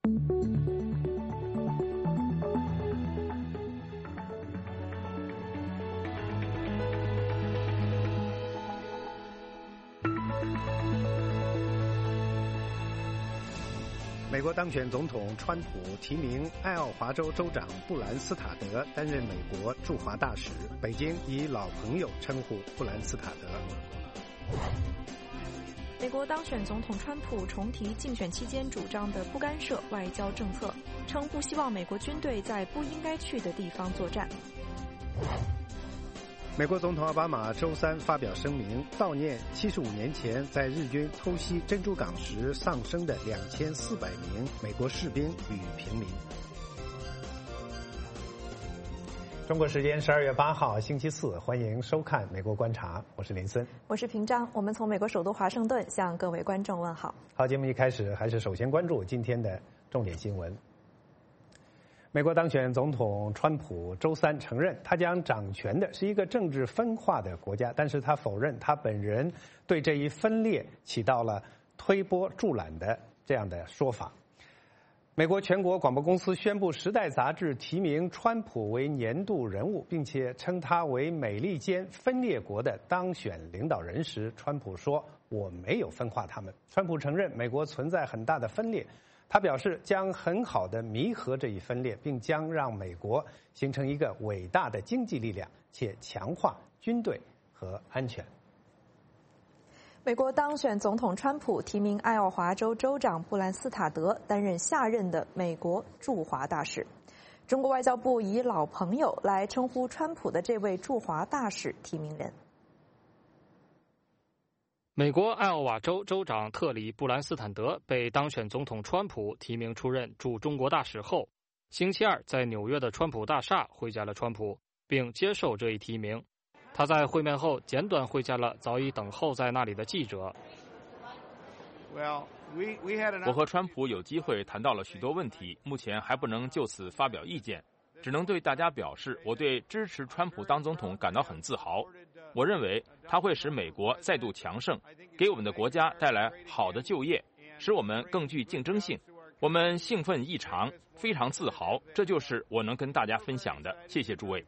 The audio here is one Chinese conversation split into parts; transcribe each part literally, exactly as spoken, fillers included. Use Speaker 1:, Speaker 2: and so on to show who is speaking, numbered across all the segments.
Speaker 1: 美国当选总统川普提名爱奥华州州长布兰斯塔德担任美国驻华大使，北京以老朋友称呼布兰斯塔德。
Speaker 2: 美国当选总统川普重提竞选期间主张的不干涉外交政策，称不希望美国军队在不应该去的地方作战。
Speaker 1: 美国总统奥巴马周三发表声明，悼念七十五年前在日军偷袭珍珠港时丧生的两千四百名美国士兵与平民。中国时间十二月八号星期四，欢迎收看《美国观察》，我是林森，
Speaker 2: 我是平章。我们从美国首都华盛顿向各位观众问好。
Speaker 1: 好，节目一开始还是首先关注今天的重点新闻。美国当选总统川普周三承认，他将掌权的是一个政治分化的国家，但是他否认他本人对这一分裂起到了推波助澜的这样的说法。美国全国广播公司宣布，《时代》杂志提名川普为年度人物，并且称他为美利坚分裂国的当选领导人时，川普说：“我没有分化他们。”川普承认美国存在很大的分裂。他表示将很好的弥合这一分裂，并将让美国形成一个伟大的经济力量，且强化军队和安全。
Speaker 2: 美国当选总统川普提名爱奥华州州长布兰斯塔德担任下任的美国驻华大使。中国外交部以老朋友来称呼川普的这位驻华大使提名人。
Speaker 3: 美国爱奥瓦州州长特里·布兰斯坦德被当选总统川普提名出任驻中国大使后，星期二在纽约的川普大厦会见了川普，并接受这一提名。他在会面后简短会见了早已等候在那里的记者。
Speaker 4: 我和川普有机会谈到了许多问题，目前还不能就此发表意见，只能对大家表示，我对支持川普当总统感到很自豪。我认为他会使美国再度强盛，给我们的国家带来好的就业，使我们更具竞争性。我们兴奋异常，非常自豪，这就是我能跟大家分享的。谢谢诸位。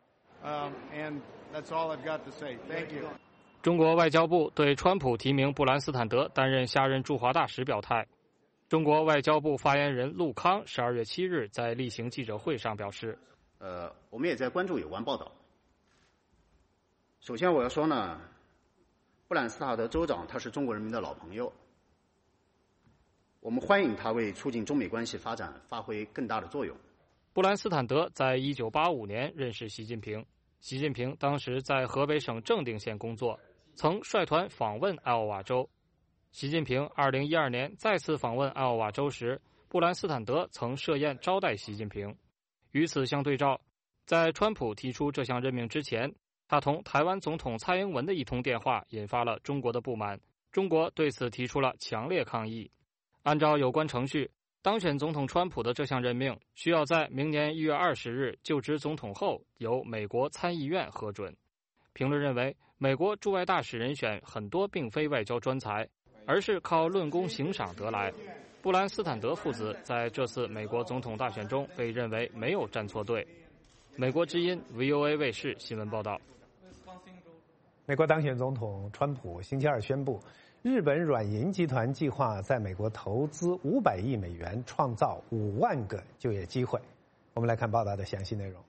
Speaker 3: 中国外交部对川普提名布兰斯坦德担任下任驻华大使表态。中国外交部发言人陆康十二月七日在例行记者会上表示：“
Speaker 5: 呃，我们也在关注有关报道。首先我要说呢，布兰斯塔德州长他是中国人民的老朋友，我们欢迎他为促进中美关系发展发挥更大的作用。”
Speaker 3: 布兰斯坦德在一九八五年认识习近平，习近平当时在河北省正定县工作，曾率团访问爱奥瓦州。习近平二零一二年再次访问爱奥瓦州时，布兰斯坦德曾设宴招待习近平。与此相对照，在川普提出这项任命之前，他同台湾总统蔡英文的一通电话引发了中国的不满，中国对此提出了强烈抗议。按照有关程序，当选总统川普的这项任命需要在明年一月二十日就职总统后由美国参议院核准。评论认为，美国驻外大使人选很多并非外交专才，而是靠论功行赏得来。布兰斯坦德父子在这次美国总统大选中被认为没有站错队。美国之音 V O A 卫视新闻报道。
Speaker 1: 美国当选总统川普星期二宣布，日本软银集团计划在美国投资五百亿美元，创造五万个就业机会。我们来看报道的详细内容。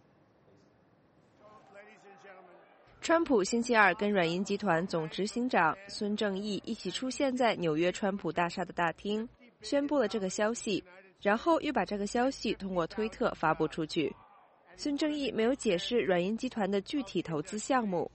Speaker 6: 川普星期二跟软银集团总执行长孙正义一起出现在纽约川普大厦的大厅，宣布了这个消息，然后又把这个消息通过推特发布出去。孙正义没有解释软银集团的具体投资项目。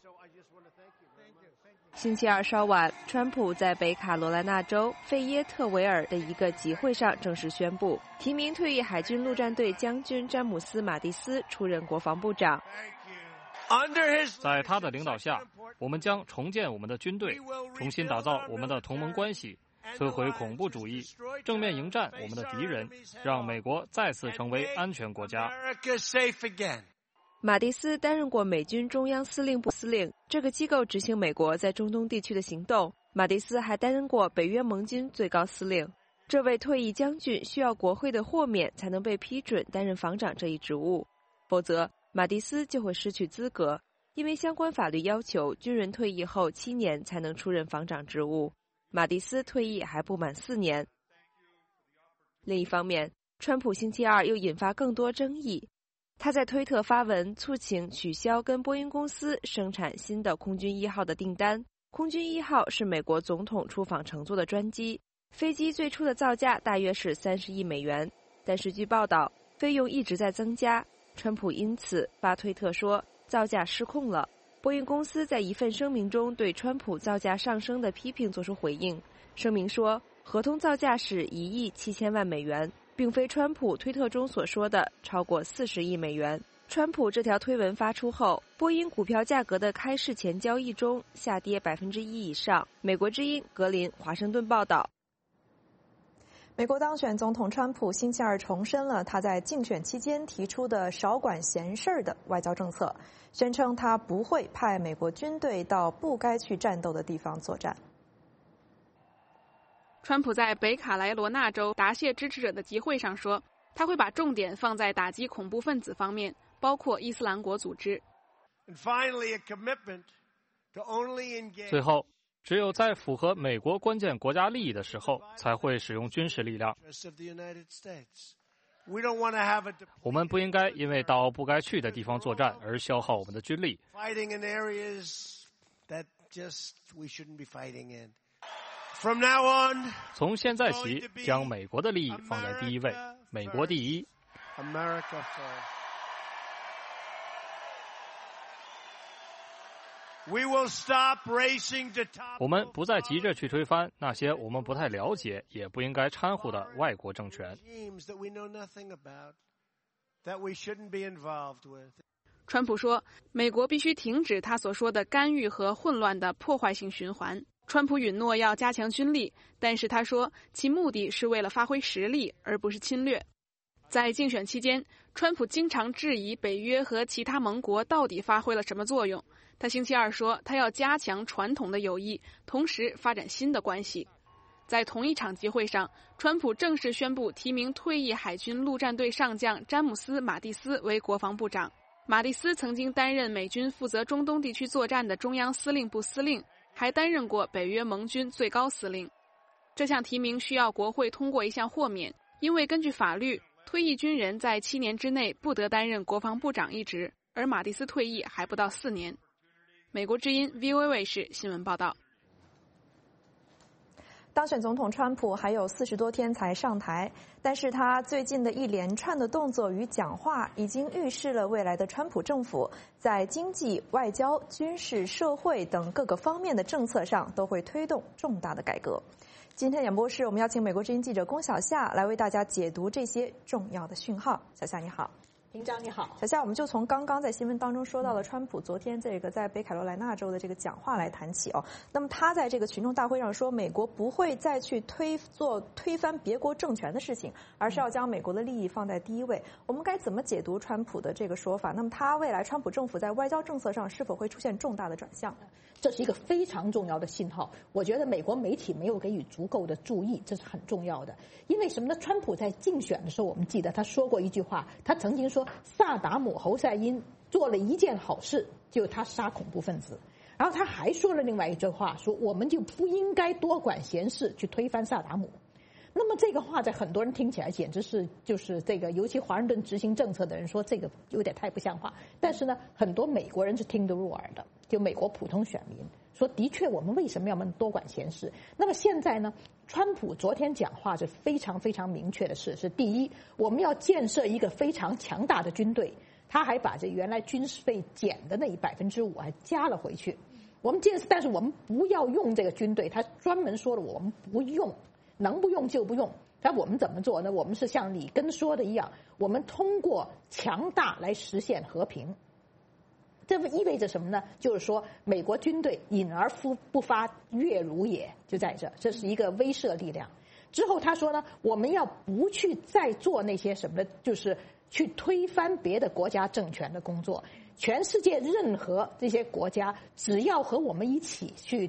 Speaker 6: 星期二稍晚，川普在北卡罗来纳州费耶特维尔的一个集会上正式宣布，提名退役海军陆战队将军詹姆斯·马蒂斯出任国防部长。
Speaker 3: 在他的领导下，我们将重建我们的军队，重新打造我们的同盟关系，摧毁恐怖主义，正面迎战我们的敌人，让美国再次成为安全国家。
Speaker 6: 马蒂斯担任过美军中央司令部司令，这个机构执行美国在中东地区的行动。马蒂斯还担任过北约盟军最高司令。 这位退役将军需要国会的豁免才能被批准担任防长这一职务，否则马蒂斯就会失去资格，因为相关法律要求军人退役后七年才能出任防长职务。马蒂斯退役还不满四年。另一方面，川普星期二又引发更多争议。他在推特发文促请取消跟波音公司生产新的空军一号的订单。空军一号是美国总统出访乘坐的专机，飞机最初的造价大约是三十亿美元，但是据报道，费用一直在增加。川普因此发推特说造价失控了。波音公司在一份声明中对川普造价上升的批评作出回应，声明说合同造价是一亿七千万美元，并非川普推特中所说的超过四十亿美元。川普这条推文发出后，波音股票价格的开市前交易中下跌百分之一以上。美国之音格林华盛顿报道。
Speaker 2: 美国当选总统川普星期二重申了他在竞选期间提出的少管闲事儿的外交政策，宣称他不会派美国军队到不该去战斗的地方作战。
Speaker 7: 川普在北卡莱罗纳州答谢支持者的集会上说，他会把重点放在打击恐怖分子方面，包括伊斯兰国组织。
Speaker 3: 最后，只有在符合美国关键国家利益的时候，才会使用军事力量。我们不应该因为到不该去的地方作战而消耗我们的军力。从现在起，将美国的利益放在第一位，美国第一。我们不再急着去推翻那些我们不太了解也不应该掺和的外国政权。
Speaker 7: 川普说，美国必须停止他所说的干预和混乱的破坏性循环。川普允诺要加强军力，但是他说其目的是为了发挥实力，而不是侵略。在竞选期间，川普经常质疑北约和其他盟国到底发挥了什么作用。他星期二说，他要加强传统的友谊，同时发展新的关系。在同一场集会上，川普正式宣布提名退役海军陆战队上将詹姆斯·马蒂斯为国防部长。马蒂斯曾经担任美军负责中东地区作战的中央司令部司令，还担任过北约盟军最高司令。这项提名需要国会通过一项豁免，因为根据法律，退役军人在七年之内不得担任国防部长一职，而马蒂斯退役还不到四年。美国之音 V O A 卫视新闻报道。
Speaker 2: 当选总统川普还有四十多天才上台，但是他最近的一连串的动作与讲话，已经预示了未来的川普政府在经济、外交、军事、社会等各个方面的政策上都会推动重大的改革。今天演播室，我们邀请美国之音记者龚小夏来为大家解读这些重要的讯号。小夏你好。
Speaker 8: 平章你好，
Speaker 2: 小夏，我们就从刚刚在新闻当中说到了川普昨天这个在北卡罗来纳州的这个讲话来谈起哦。那么他在这个群众大会上说，美国不会再去推做推翻别国政权的事情，而是要将美国的利益放在第一位。我们该怎么解读川普的这个说法？那么他未来川普政府在外交政策上是否会出现重大的转向？
Speaker 8: 这是一个非常重要的信号。我觉得美国媒体没有给予足够的注意，这是很重要的。因为什么呢？川普在竞选的时候，我们记得他说过一句话，他曾经说萨达姆侯赛因做了一件好事，就是他杀恐怖分子。然后他还说了另外一句话，说我们就不应该多管闲事去推翻萨达姆。那么这个话在很多人听起来简直是就是这个，尤其华盛顿执行政策的人说这个有点太不像话。但是呢，很多美国人是听得入耳的，就美国普通选民说，的确我们为什么要多管闲事？那么现在呢，川普昨天讲话是非常非常明确的事，是第一，我们要建设一个非常强大的军队，他还把这原来军事费减的那一百分之五还加了回去。我们建设，但是我们不要用这个军队，他专门说了我们不用。能不用就不用，但我们怎么做呢？我们是像里根说的一样，我们通过强大来实现和平。这意味着什么呢？就是说，美国军队隐而不发，月如也，就在这，这是一个威慑力量。之后他说呢，我们要不去再做那些什么的，就是去推翻别的国家政权的工作。全世界任何这些国家，只要和我们一起去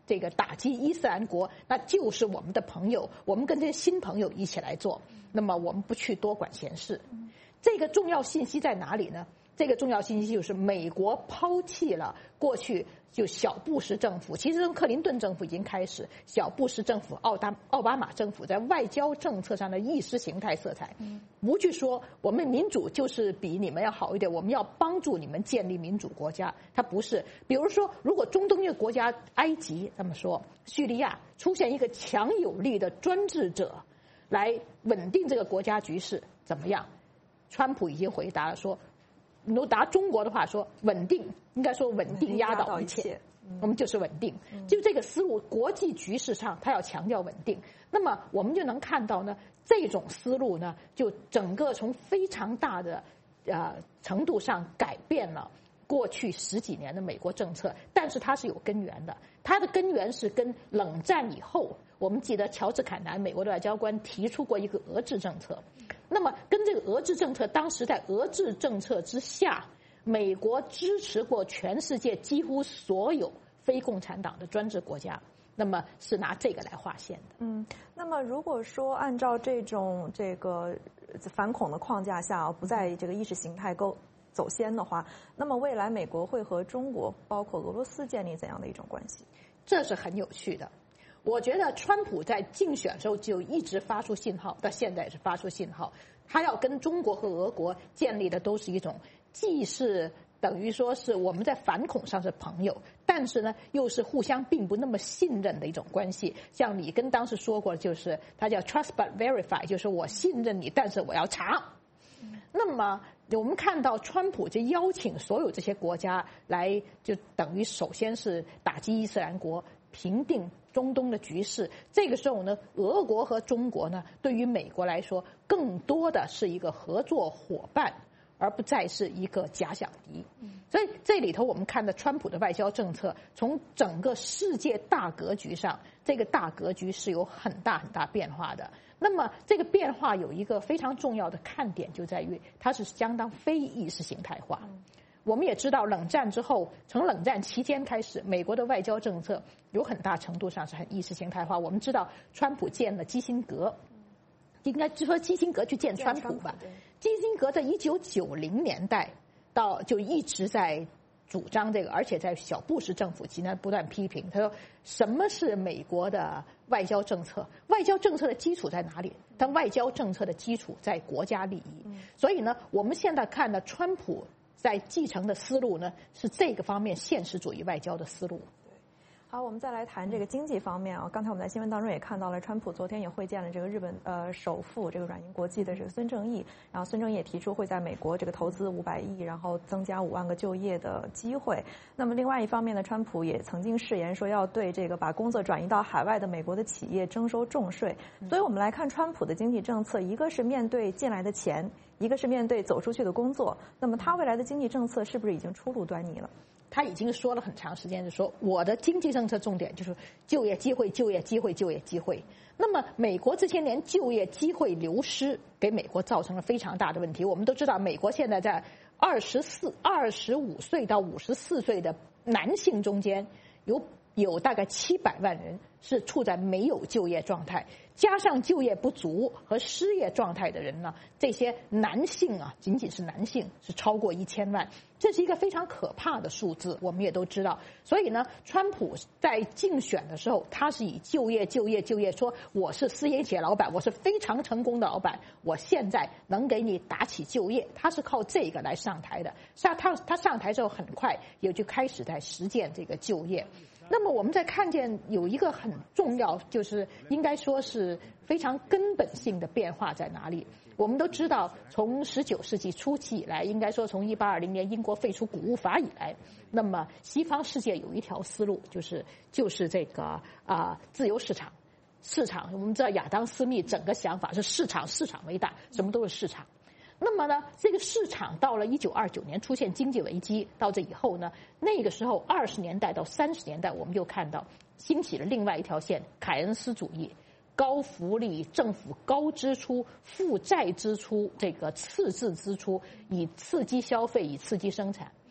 Speaker 8: 这个打击伊斯兰国，那就是我们的朋友，我们跟这些新朋友一起来做，那么我们不去多管闲事。这个重要信息在哪里呢？这个重要信息就是美国抛弃了过去就小布什政府，其实从克林顿政府已经开始，小布什政府、奥达奥巴马政府在外交政策上的意识形态色彩，不去说我们民主就是比你们要好一点，我们要帮助你们建立民主国家，它不是。比如说，如果中东一个国家埃及这么说，叙利亚出现一个强有力的专制者来稳定这个国家局势，怎么样？川普已经回答了说，如果拿中国的话说，稳定应该说稳定压倒一切，我们就是稳定。就这个思路，国际局势上他要强调稳定，那么我们就能看到呢，这种思路呢，就整个从非常大的呃程度上改变了过去十几年的美国政策，但是它是有根源的，它的根源是跟冷战以后，我们记得乔治坎南美国的外交官提出过一个俄制政策。那么跟这个俄制政策，当时在俄制政策之下，美国支持过全世界几乎所有非共产党的专制国家，那么是拿这个来划线的。
Speaker 2: 嗯，那么如果说按照这种这个反恐的框架下，不在这个意识形态够走先的话，那么未来美国会和中国包括俄罗斯建立怎样的一种关系？
Speaker 8: 这是很有趣的。我觉得川普在竞选时候就一直发出信号，到现在也是发出信号，他要跟中国和俄国建立的都是一种既是等于说是我们在反恐上是朋友，但是呢又是互相并不那么信任的一种关系。像里根当时说过，就是他叫 trust but verify， 就是我信任你，但是我要查。那么我们看到川普就邀请所有这些国家来，就等于首先是打击伊斯兰国，平定中东的局势。这个时候呢，俄国和中国呢，对于美国来说，更多的是一个合作伙伴，而不再是一个假想敌。所以这里头我们看到川普的外交政策，从整个世界大格局上，这个大格局是有很大很大变化的。那么这个变化有一个非常重要的看点，就在于它是相当非意识形态化。我们也知道，冷战之后，从冷战期间开始，美国的外交政策有很大程度上是很意识形态化。我们知道，川普见了基辛格，应该就说基辛格去见川普吧。基辛格在一九九零年代到就一直在主张这个，而且在小布什政府期间不断批评。他说，什么是美国的外交政策？外交政策的基础在哪里？但外交政策的基础在国家利益。所以呢，我们现在看到川普在继承的思路呢，是这个方面现实主义外交的思路。
Speaker 2: 好，我们再来谈这个经济方面啊。刚才我们在新闻当中也看到了，川普昨天也会见了这个日本呃首富这个软银国际的这个孙正义，然后孙正义也提出会在美国这个投资五百亿，然后增加五万个就业的机会。那么另外一方面呢，川普也曾经誓言说要对这个把工作转移到海外的美国的企业征收重税。所以我们来看川普的经济政策，一个是面对进来的钱，一个是面对走出去的工作。那么他未来的经济政策是不是已经初露端倪了？
Speaker 8: 他已经说了很长时间，就说我的经济政策重点就是就业机会、就业机会、就业机会。那么美国这些年就业机会流失，给美国造成了非常大的问题。我们都知道，美国现在在二十四、二十五岁到五十四岁的男性中间，有有大概七百万人是处在没有就业状态，加上就业不足和失业状态的人呢，这些男性啊，仅仅是男性是超过一千万，这是一个非常可怕的数字，我们也都知道。所以呢，川普在竞选的时候，他是以就业、就业、就业，说我是私营企业老板，我是非常成功的老板，我现在能给你打起就业，他是靠这个来上台的。他他他上台之后，很快也就开始在实践这个就业。那么我们在看见有一个很重要，就是应该说是非常根本性的变化在哪里？我们都知道，从十九世纪初期以来，应该说从一八二零年英国废除谷物法以来，那么西方世界有一条思路，就是就是这个啊、呃、自由市场，市场。我们知道亚当斯密整个想法是市场，市场为大，什么都是市场。那么呢，这个市场到了一九二九年出现经济危机，到这以后呢，那个时候二十年代到三十年代，我们就看到兴起了另外一条线——凯恩斯主义，高福利、政府高支出、负债支出、这个赤字支出，以刺激消费，以刺激生产。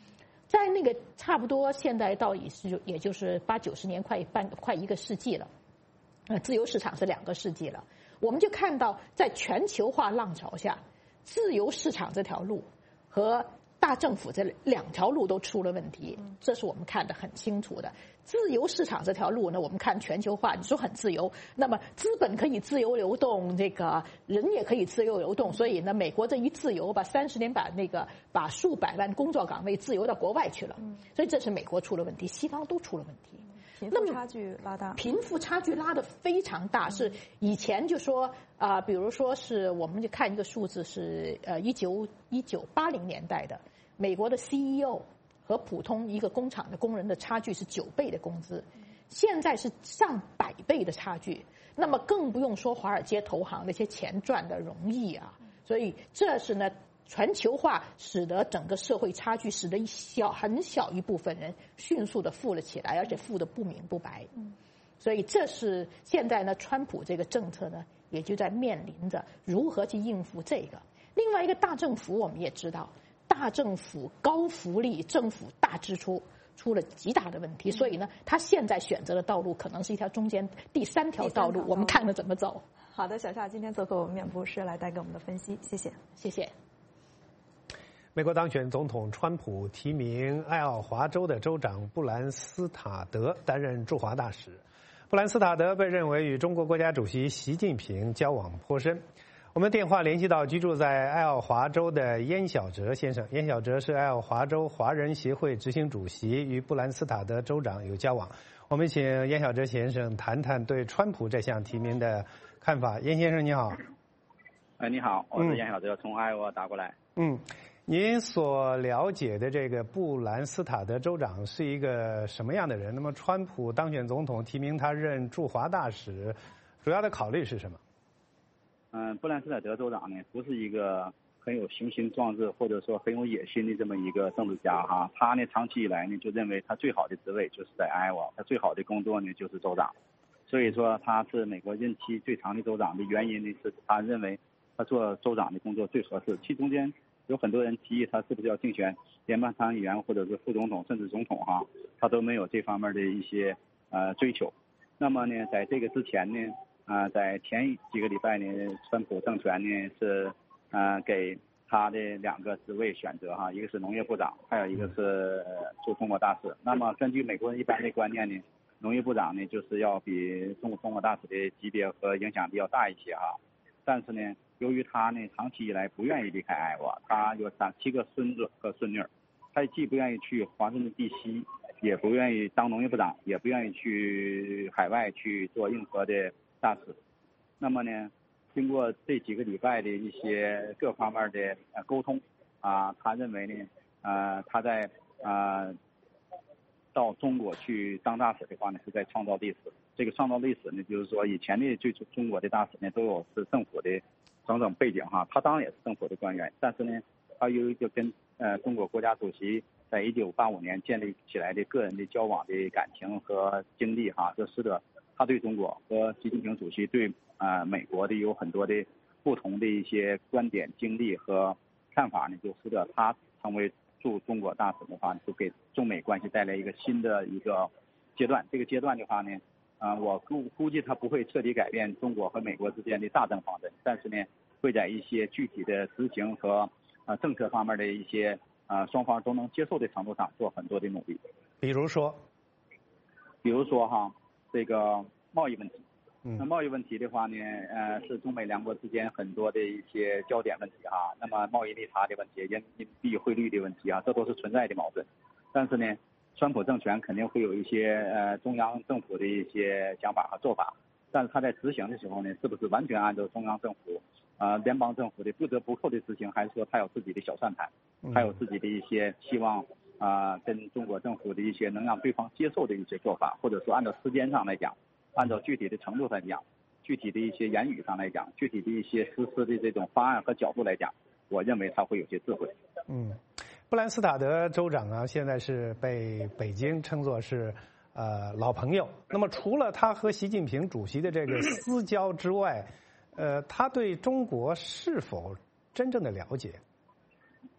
Speaker 8: 在那个差不多现在到也是也就是八九十年，快半快一个世纪了，呃，自由市场是两个世纪了。我们就看到，在全球化浪潮下，自由市场这条路和大政府这两条路都出了问题，这是我们看得很清楚的。自由市场这条路呢，我们看全球化，你说很自由，那么资本可以自由流动，这个人也可以自由流动，所以呢，美国这一自由，把三十年把那个把数百万工作岗位自由到国外去了，所以这是美国出了问题，西方都出了问题。
Speaker 2: 贫富差距拉大，
Speaker 8: 贫富差距拉得非常大，是以前就说啊、呃，比如说是我们就看一个数字是呃一九一九八零年代的美国的 C E O 和普通一个工厂的工人的差距是九倍的工资，现在是上百倍的差距，那么更不用说华尔街投行那些钱赚的容易啊，所以这是呢。全球化使得整个社会差距，使得一小很小一部分人迅速的富了起来，而且富得不明不白。所以这是现在呢，川普这个政策呢，也就在面临着如何去应付这个。另外一个大政府，我们也知道，大政府高福利，政府大支出，出了极大的问题。所以呢，他现在选择的道路可能是一条中间第三条道路，我们看着怎么走。
Speaker 2: 好的，小夏今天做客我们面部师来带给我们的分析，谢谢，
Speaker 8: 谢谢。
Speaker 1: 美国当选总统川普提名爱奥华州的州长布兰斯塔德担任驻华大使。布兰斯塔德被认为与中国国家主席习近平交往颇深。我们电话联系到居住在爱奥华州的燕小哲先生。燕小哲是爱奥华州华人协会执行主席，与布兰斯塔德州长有交往。我们请燕小哲先生谈谈对川普这项提名的看法。燕先生你好。
Speaker 9: 哎，你好，我是燕小哲，嗯、从爱奥华打过来。
Speaker 1: 嗯。您所了解的这个布兰斯塔德州长是一个什么样的人？那么，川普当选总统提名他任驻华大使，主要的考虑是什么？
Speaker 9: 嗯，布兰斯塔德州长呢，不是一个很有雄心壮志或者说很有野心的这么一个政治家哈。他呢，长期以来呢，就认为他最好的职位就是在爱奥华，他最好的工作呢就是州长。所以说，他是美国任期最长的州长的原因呢，是他认为他做州长的工作最合适。其中间。有很多人提议他是不是要竞选联邦参议员或者是副总统甚至总统哈，他都没有这方面的一些呃追求。那么呢，在这个之前呢，啊、呃，在前几个礼拜呢，川普政权呢是呃给他的两个职位选择哈，一个是农业部长，还有一个是驻中国大使。那么根据美国人一般的观念呢，农业部长呢就是要比中中国大使的级别和影响力要大一些哈，但是呢。由于他呢长期以来不愿意离开爱奥华，他有三七个孙子和孙女，他既不愿意去华盛顿地西，也不愿意当农业部长，也不愿意去海外去做任何的大使。那么呢，经过这几个礼拜的一些各方面的呃沟通啊，他认为呢，呃，他在呃到中国去当大使的话呢，是在创造历史。这个创造历史呢，就是说以前的最中国的大使呢，都有是政府的。种种背景哈，他当然也是政府的官员，但是呢，他由于就跟呃中国国家主席在一九八五年建立起来的个人的交往的感情和经历哈，这使得他对中国和习近平主席对呃美国的有很多的不同的一些观点、经历和看法呢，就使得他成为驻中国大使的话，就给中美关系带来一个新的一个阶段。这个阶段的话呢。啊、呃，我估估计它不会彻底改变中国和美国之间的大政方针，但是呢，会在一些具体的执行和呃政策方面的一些呃双方都能接受的程度上做很多的努力。
Speaker 1: 比如说，
Speaker 9: 比如说哈，这个贸易问题。
Speaker 1: 嗯。
Speaker 9: 那贸易问题的话呢，呃，是中美两国之间很多的一些焦点问题哈。那么贸易逆差的问题、人民币汇率的问题啊，这都是存在的矛盾。但是呢。川普政权肯定会有一些呃中央政府的一些想法和做法，但是他在执行的时候呢，是不是完全按照中央政府、呃联邦政府的不折不扣的执行，还是说他有自己的小算盘，还有自己的一些希望啊、呃、跟中国政府的一些能让对方接受的一些做法，或者说按照时间上来讲，按照具体的程度来讲，具体的一些言语上来讲，具体的一些实施的这种方案和角度来讲，我认为他会有些智慧。
Speaker 1: 嗯。布兰斯塔德州长啊，现在是被北京称作是呃老朋友。那么除了他和习近平主席的这个私交之外，呃，他对中国是否真正的了解？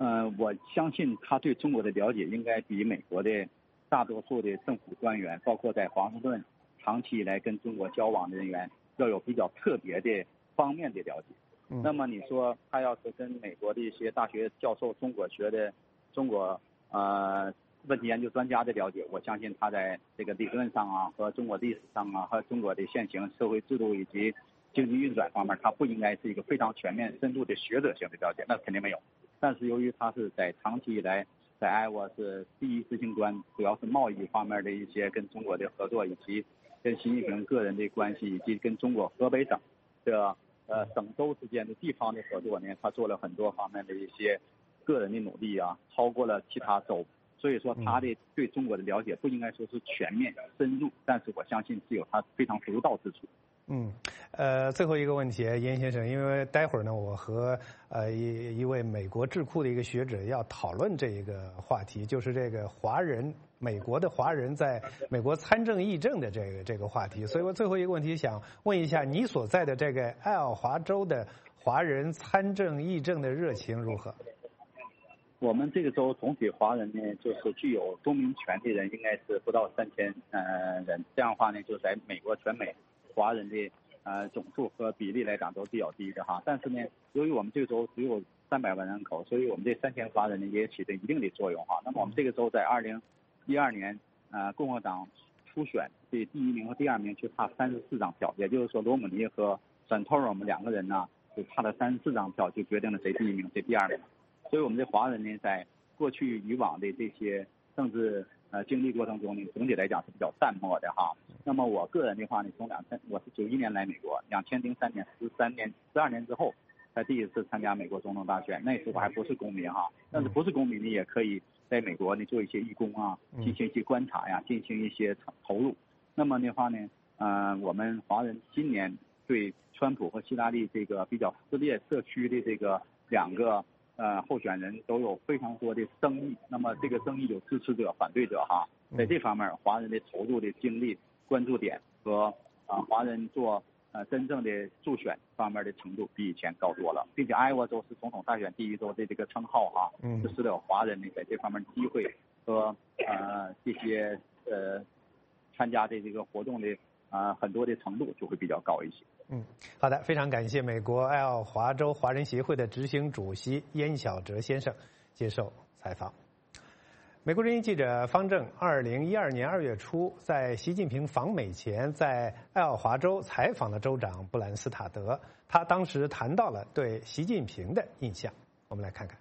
Speaker 9: 呃，我相信他对中国的了解应该比美国的大多数的政府官员，包括在华盛顿长期以来跟中国交往的人员，要有比较特别的方面的了解。嗯、那么你说他要是跟美国的一些大学教授、中国学的中国呃问题研究专家的了解，我相信他在这个理论上啊，和中国历史上啊，和中国的现行社会制度以及经济运转方面，他不应该是一个非常全面、深度的学者性的了解，那肯定没有。但是由于他是在长期以来在艾沃是第一执行官，主要是贸易方面的一些跟中国的合作，以及跟习近平个人的关系，以及跟中国河北省的呃省州之间的地方的合作呢，他做了很多方面的一些个人的努力啊，超过了其他州。所以说他的对中国的了解不应该说是全面深入，但是我相信是有他非常独到之处。
Speaker 1: 嗯，呃，最后一个问题，严先生，因为待会儿呢，我和呃一一位美国智库的一个学者要讨论这一个话题，就是这个华人美国的华人在美国参政议政的这个这个话题。所以我最后一个问题想问一下，你所在的这个爱奥华州的华人参政议政的热情如何？
Speaker 9: 我们这个州总体华人呢，就是具有公民权的人应该是不到三千呃人，这样的话呢，就在美国全美华人的呃总数和比例来讲都比较低的哈。但是呢，由于我们这个州只有三百万人口，所以我们这三千华人呢也起着一定的作用哈。那么我们这个州在二零一二年呃共和党初选的第一名和第二名就差三十四张票，也就是说罗姆尼和沈托尔我们两个人呢就差了三十四张票，就决定了谁第一名谁第二名。所以我们这华人呢，在过去以往的这些政治呃经历过程中呢，总体来讲是比较淡漠的哈。那么我个人的话呢，从两千我是九一年来美国，两千零三年十三年十二年之后才第一次参加美国总统大选，那时候还不是公民哈，但是不是公民呢，也可以在美国呢做一些义工啊，进行一些观察呀，进行一些投入。那么的话呢，呃，我们华人今年对川普和希拉里这个比较撕裂社区的这个两个。呃，候选人都有非常多的争议，那么这个争议有支持者、反对者哈，在这方面，华人的投入的精力、关注点和啊、呃、华人做呃真正的助选方面的程度比以前高多了，并且艾沃州是总统大选第一州的这个称号哈，就使得华人呢在这方面机会和呃这些呃参加的这个活动的啊、呃、很多的程度就会比较高一些。
Speaker 1: 嗯，好的，非常感谢美国爱奥华州华人协会的执行主席燕晓哲先生接受采访。美国之音记者方正，二零一二年二月初，在习近平访美前，在爱奥华州采访了州长布兰斯塔德，他当时谈到了对习近平的印象，我们来看看。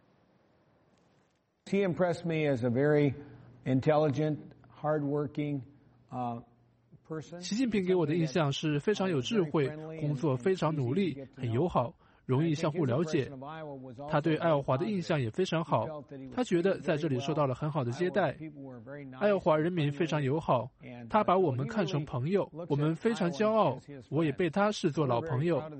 Speaker 10: He impressed me as a very intelligent, hardworking, uh,
Speaker 11: 习近平给我的印象是非常有智慧，工作非常努力，很友好，容易相互了解。他对爱奥华的印象也非常好，他觉得在这里受到了很好的接待。爱奥华人民非常友好，他把我们看成朋友，我们非常骄傲，我也被他视作老朋友。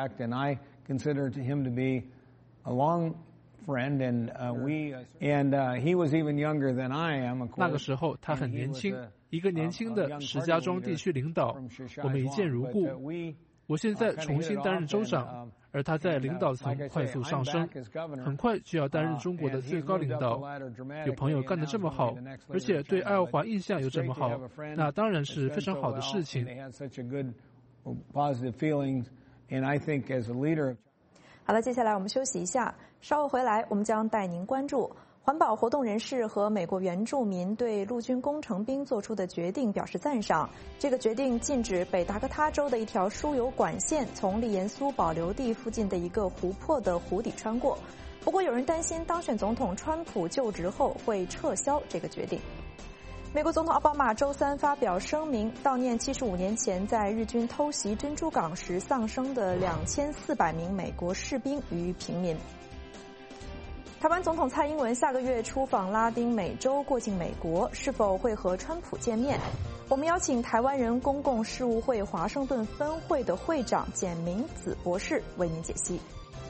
Speaker 10: friend and uh, we and uh, he was even younger than I am.
Speaker 11: 那个时候他很年轻，一个年轻的石家庄地区领导，我们一见如故。我现在重新担任州长，而他在领导层快速上升，很快就要担任中国的最高领导。有朋友干得这么好，而且对爱奥华印象又这么好，那当然是非常好的事情。
Speaker 2: 好了，接下来我们休息一下，稍后回来我们将带您关注环保活动人士和美国原住民对陆军工程兵做出的决定表示赞赏。这个决定禁止北达科他州的一条输油管线从利盐苏保留地附近的一个湖泊的湖底穿过。不过有人担心当选总统川普就职后会撤销这个决定。美国总统奥巴马周三发表声明，悼念七十五年前在日军偷袭珍珠港时丧生的两千四百名美国士兵与平民。台湾总统蔡英文下个月出访拉丁美洲，过境美国，是否会和川普见面？我们邀请台湾人公共事务会华盛顿分会的会长简明子博士为您解析。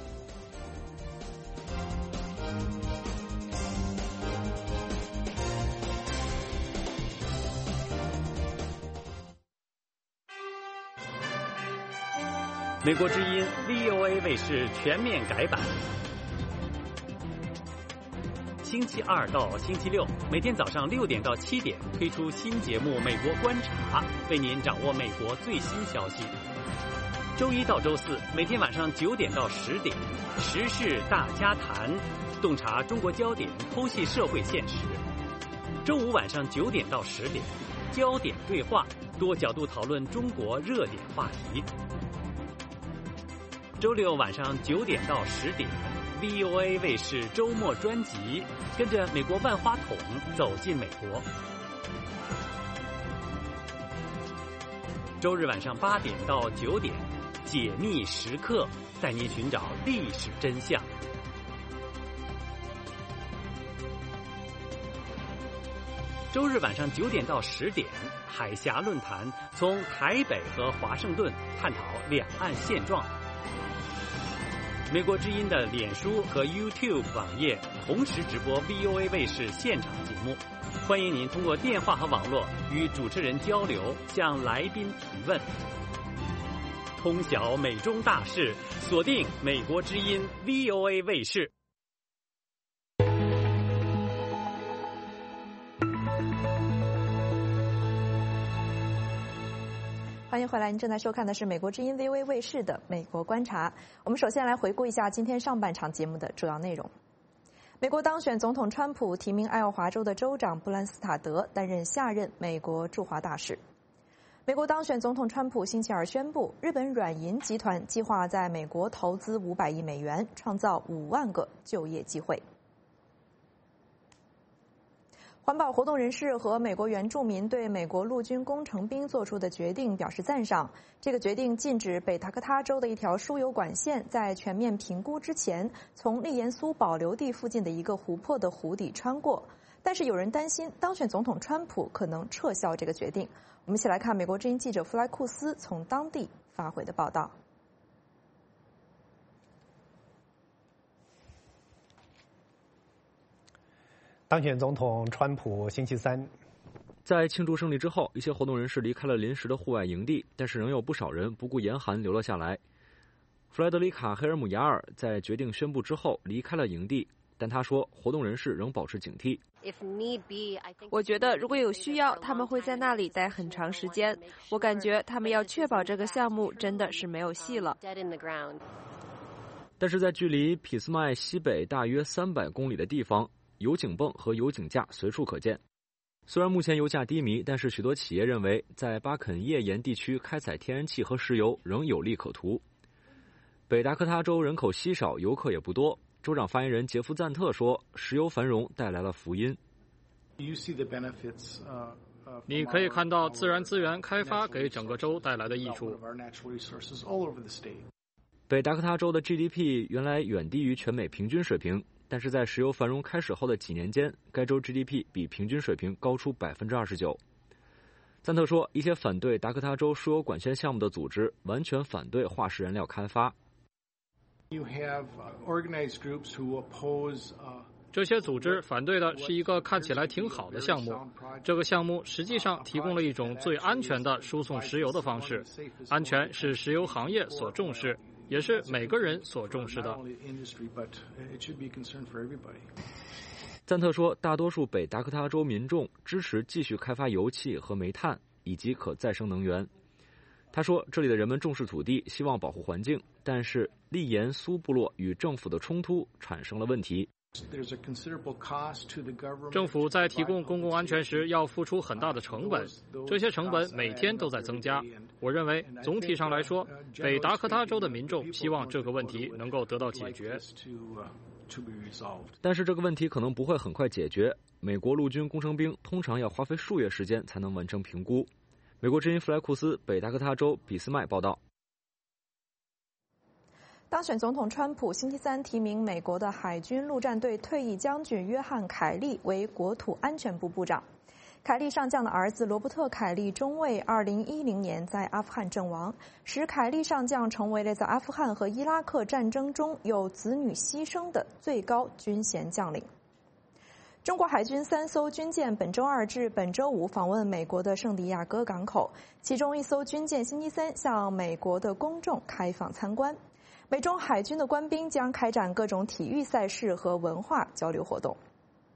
Speaker 12: 美国之音 V O A 卫视全面改版， 星期二到星期六，每天早上六点到七点推出新节目《美国观察》，为您掌握美国最新消息。周一到周四，每天晚上九点到十点，时事大家谈，洞察中国焦点，剖析社会现实。周五晚上九点到十点，焦点对话，多角度讨论中国热点话题。周六晚上九点到十点 ，V O A 卫视周末专辑，跟着美国万花筒走进美国。周日晚上八点到九点，解密时刻，带您寻找历史真相。周日晚上九点到十点，海峡论坛从台北和华盛顿探讨两岸现状。美国之音的脸书和 YouTube 网页同时直播 V O A 卫视现场节目，欢迎您通过电话和网络与主持人交流，向来宾提问。通晓美中大事，锁定美国之音 V O A 卫视。
Speaker 2: 欢迎回来，您正在收看的是美国之音 V O A 卫视的《美国观察》。我们首先来回顾一下今天上半场节目的主要内容。美国当选总统川普提名爱奥华州的州长布兰斯塔德担任下任美国驻华大使。美国当选总统川普星期二宣布，日本软银集团计划在美国投资五百亿美元，创造五万个就业机会。环保活动人士和美国原住民对美国陆军工程兵做出的决定表示赞赏。这个决定禁止北达科他州的一条输油管线在全面评估之前，从利盐苏保留地附近的一个湖泊的湖底穿过。但是有人担心，当选总统川普可能撤销这个决定。我们一起来看美国之音记者弗莱库斯从当地发回的报道。
Speaker 1: 当选总统川普星期三
Speaker 4: 在庆祝胜利之后，一些活动人士离开了临时的户外营地，但是仍有不少人不顾严寒留了下来。弗莱德里卡·黑尔姆雅尔在决定宣布之后离开了营地，但他说活动人士仍保持警惕。
Speaker 6: 我觉得如果有需要，他们会在那里待很长时间。我感觉他们要确保这个项目真的是没有戏了。
Speaker 4: 但是在距离俾斯麦西北大约三百公里的地方，油井泵和油井架随处可见。虽然目前油价低迷，但是许多企业认为在巴肯叶盐地区开采天然气和石油仍有利可图。北达科他州人口稀少，游客也不多。州长发言人杰夫赞特说，石油繁荣带来了福音。
Speaker 3: 你可以看到自然资源开发给整个州带来的益处。
Speaker 4: 北达科他州的 G D P 原来远低于全美平均水平，但是在石油繁荣开始后的几年间，该州 G D P 比平均水平高出 百分之二十九。 赞特说，一些反对达科他州输油管线项目的组织完全反对化石燃料开发。
Speaker 3: 这些组织反对的是一个看起来挺好的项目，这个项目实际上提供了一种最安全的输送石油的方式。安全是石油行业所重视，也是每个人所重视的。
Speaker 4: 赞特说，大多数北达科他州民众支持继续开发油气和煤炭以及可再生能源。他说，这里的人们重视土地，希望保护环境，但是利盐苏部落与政府的冲突产生了问题。
Speaker 3: 政府在提供公共安全时要付出很大的成本，这些成本每天都在增加。我认为总体上来说，北达科他州的民众希望这个问题能够得到解决。
Speaker 4: 但是这个问题可能不会很快解决。美国陆军工程兵通常要花费数月时间才能完成评估。美国之音弗莱库斯北达科他州俾斯麦报道。
Speaker 2: 当选总统川普星期三提名美国的海军陆战队退役将军约翰·凯利为国土安全部部长。凯利上将的儿子罗伯特·凯利中尉二零一零年在阿富汗阵亡，使凯利上将成为了在阿富汗和伊拉克战争中有子女牺牲的最高军衔将领。中国海军三艘军舰本周二至本周五访问美国的圣地亚哥港口，其中一艘军舰星期三向美国的公众开放参观。美中海军的官兵将开展各种体育赛事和文化交流活动。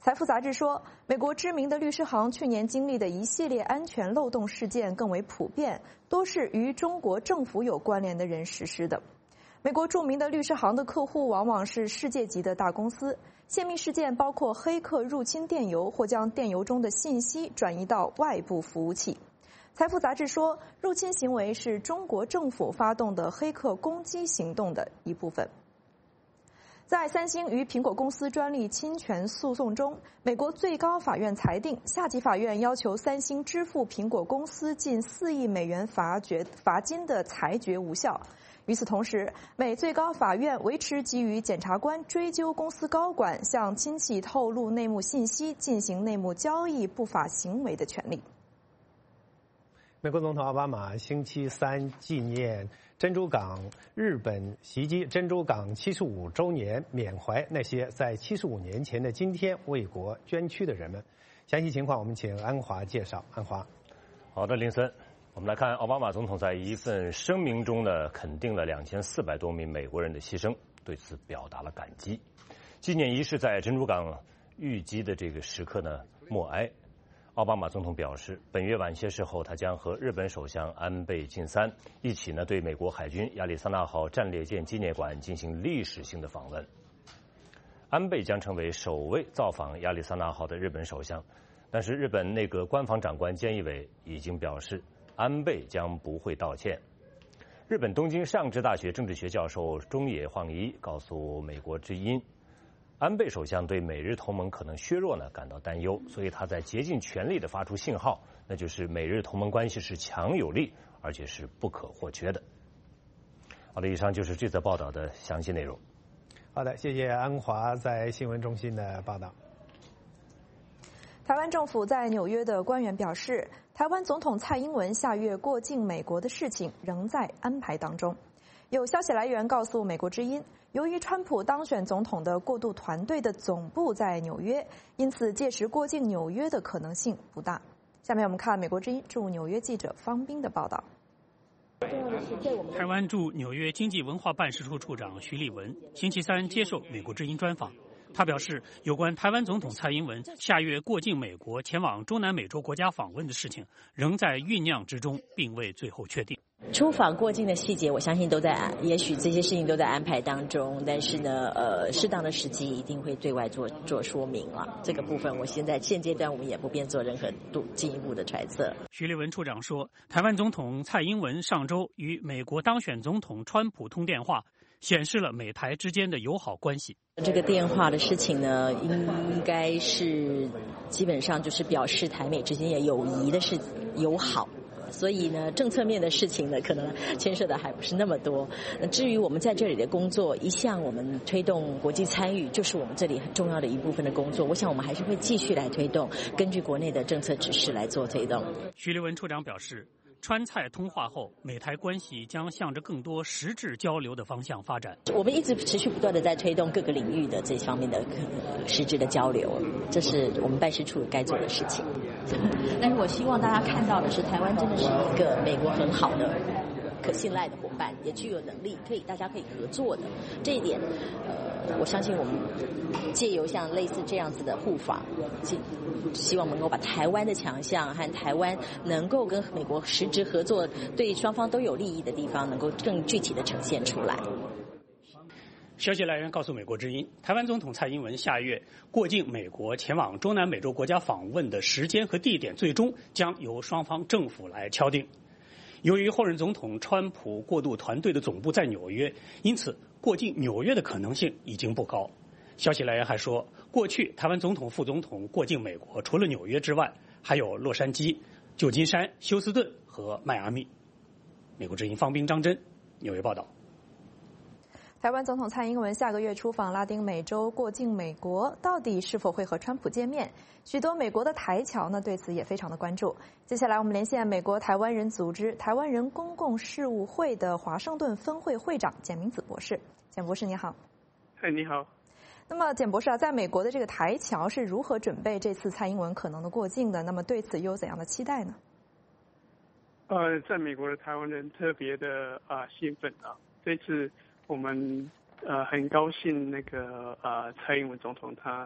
Speaker 2: 财富杂志说，美国知名的律师行去年经历的一系列安全漏洞事件更为普遍，多是与中国政府有关联的人实施的。美国著名的律师行的客户往往是世界级的大公司，泄密事件包括黑客入侵电邮或将电邮中的信息转移到外部服务器。财富杂志说，入侵行为是中国政府发动的黑客攻击行动的一部分。在三星与苹果公司专利侵权诉讼中，美国最高法院裁定，下级法院要求三星支付苹果公司近四亿美元罚决罚金的裁决无效。与此同时，美最高法院维持给予检察官追究公司高管向亲戚透露内幕信息、进行内幕交易不法行为的权利。
Speaker 1: 美国总统奥巴马星期三纪念珍珠港日本袭击珍珠港七十五周年，缅怀那些在七十五年前的今天为国捐躯的人们。详细情况我们请安华介绍。安华，
Speaker 13: 好的，林森，我们来看奥巴马总统在一份声明中呢，肯定了两千四百多名美国人的牺牲，对此表达了感激。纪念仪式在珍珠港遇击的这个时刻呢，默哀。奥巴马总统表示，本月晚些时候，他将和日本首相安倍晋三一起呢，对美国海军亚利桑那号战列舰纪念馆进行历史性的访问。安倍将成为首位造访亚利桑那号的日本首相，但是日本内阁官房长官菅义伟已经表示，安倍将不会道歉。日本东京上智大学政治学教授中野晃一告诉美国之音，安倍首相对美日同盟可能削弱呢感到担忧，所以他在竭尽全力的发出信号，那就是美日同盟关系是强有力，而且是不可或缺的。好的，以上就是这则报道的详细内容。
Speaker 1: 好的，谢谢安华在新闻中心的报道。
Speaker 2: 台湾政府在纽约的官员表示，台湾总统蔡英文下月过境美国的事情仍在安排当中。有消息来源告诉美国之音，由于川普当选总统的过渡团队的总部在纽约，因此届时过境纽约的可能性不大。下面我们看美国之音驻纽约记者方斌的报道。
Speaker 12: 台湾驻纽约经济文化办事处处长徐立文星期三接受美国之音专访，他表示，有关台湾总统蔡英文下月过境美国前往中南美洲国家访问的事情仍在酝酿之中，并未最后确定。
Speaker 14: 出访过境的细节，我相信都在，也许这些事情都在安排当中，但是呢，呃，适当的时机一定会对外做做说明了。这个部分，我现在现阶段我们也不便做任何度进一步的揣测。
Speaker 12: 徐立文处长说，台湾总统蔡英文上周与美国当选总统川普通电话，显示了美台之间的友好关系。
Speaker 14: 这个电话的事情呢，应该是基本上就是表示台美之间也友谊的是友好。所以呢，政策面的事情呢，可能牵涉的还不是那么多。至于我们在这里的工作，一向我们推动国际参与，就是我们这里很重要的一部分的工作。我想我们还是会继续来推动，根据国内的政策指示来做推动。
Speaker 12: 徐立文处长表示，川蔡通话后，美台关系将向着更多实质交流的方向发展。
Speaker 14: 我们一直持续不断的在推动各个领域的这方面的实质的交流，这是我们办事处该做的事情。但是我希望大家看到的是，台湾真的是一个美国很好的、可信赖的伙伴，也具有能力可以大家可以合作的这一点。呃，我相信我们借由像类似这样子的互访，希望能够把台湾的强项和台湾能够跟美国实质合作，对双方都有利益的地方，能够更具体的呈现出来。
Speaker 12: 消息来源告诉美国之音，台湾总统蔡英文下月过境美国前往中南美洲国家访问的时间和地点，最终将由双方政府来敲定。由于后任总统川普过渡团队的总部在纽约，因此过境纽约的可能性已经不高。消息来源还说，过去台湾总统、副总统过境美国，除了纽约之外，还有洛杉矶、旧金山、休斯顿和迈阿密。美国之音方斌、张真，纽约报道。
Speaker 2: 台湾总统蔡英文下个月出访拉丁美洲，过境美国，到底是否会和川普见面？许多美国的台侨呢对此也非常的关注。接下来我们连线美国台湾人组织台湾人公共事务会的华盛顿分会会长简明子博士。简博士你好。
Speaker 15: 嗨，你好。
Speaker 2: 那么简博士啊，在美国的这个台侨是如何准备这次蔡英文可能的过境的？那么对此又有怎样的期待呢？
Speaker 15: 呃，在美国的台湾人特别的啊、呃、兴奋啊，这次我们呃很高兴那个呃蔡英文总统他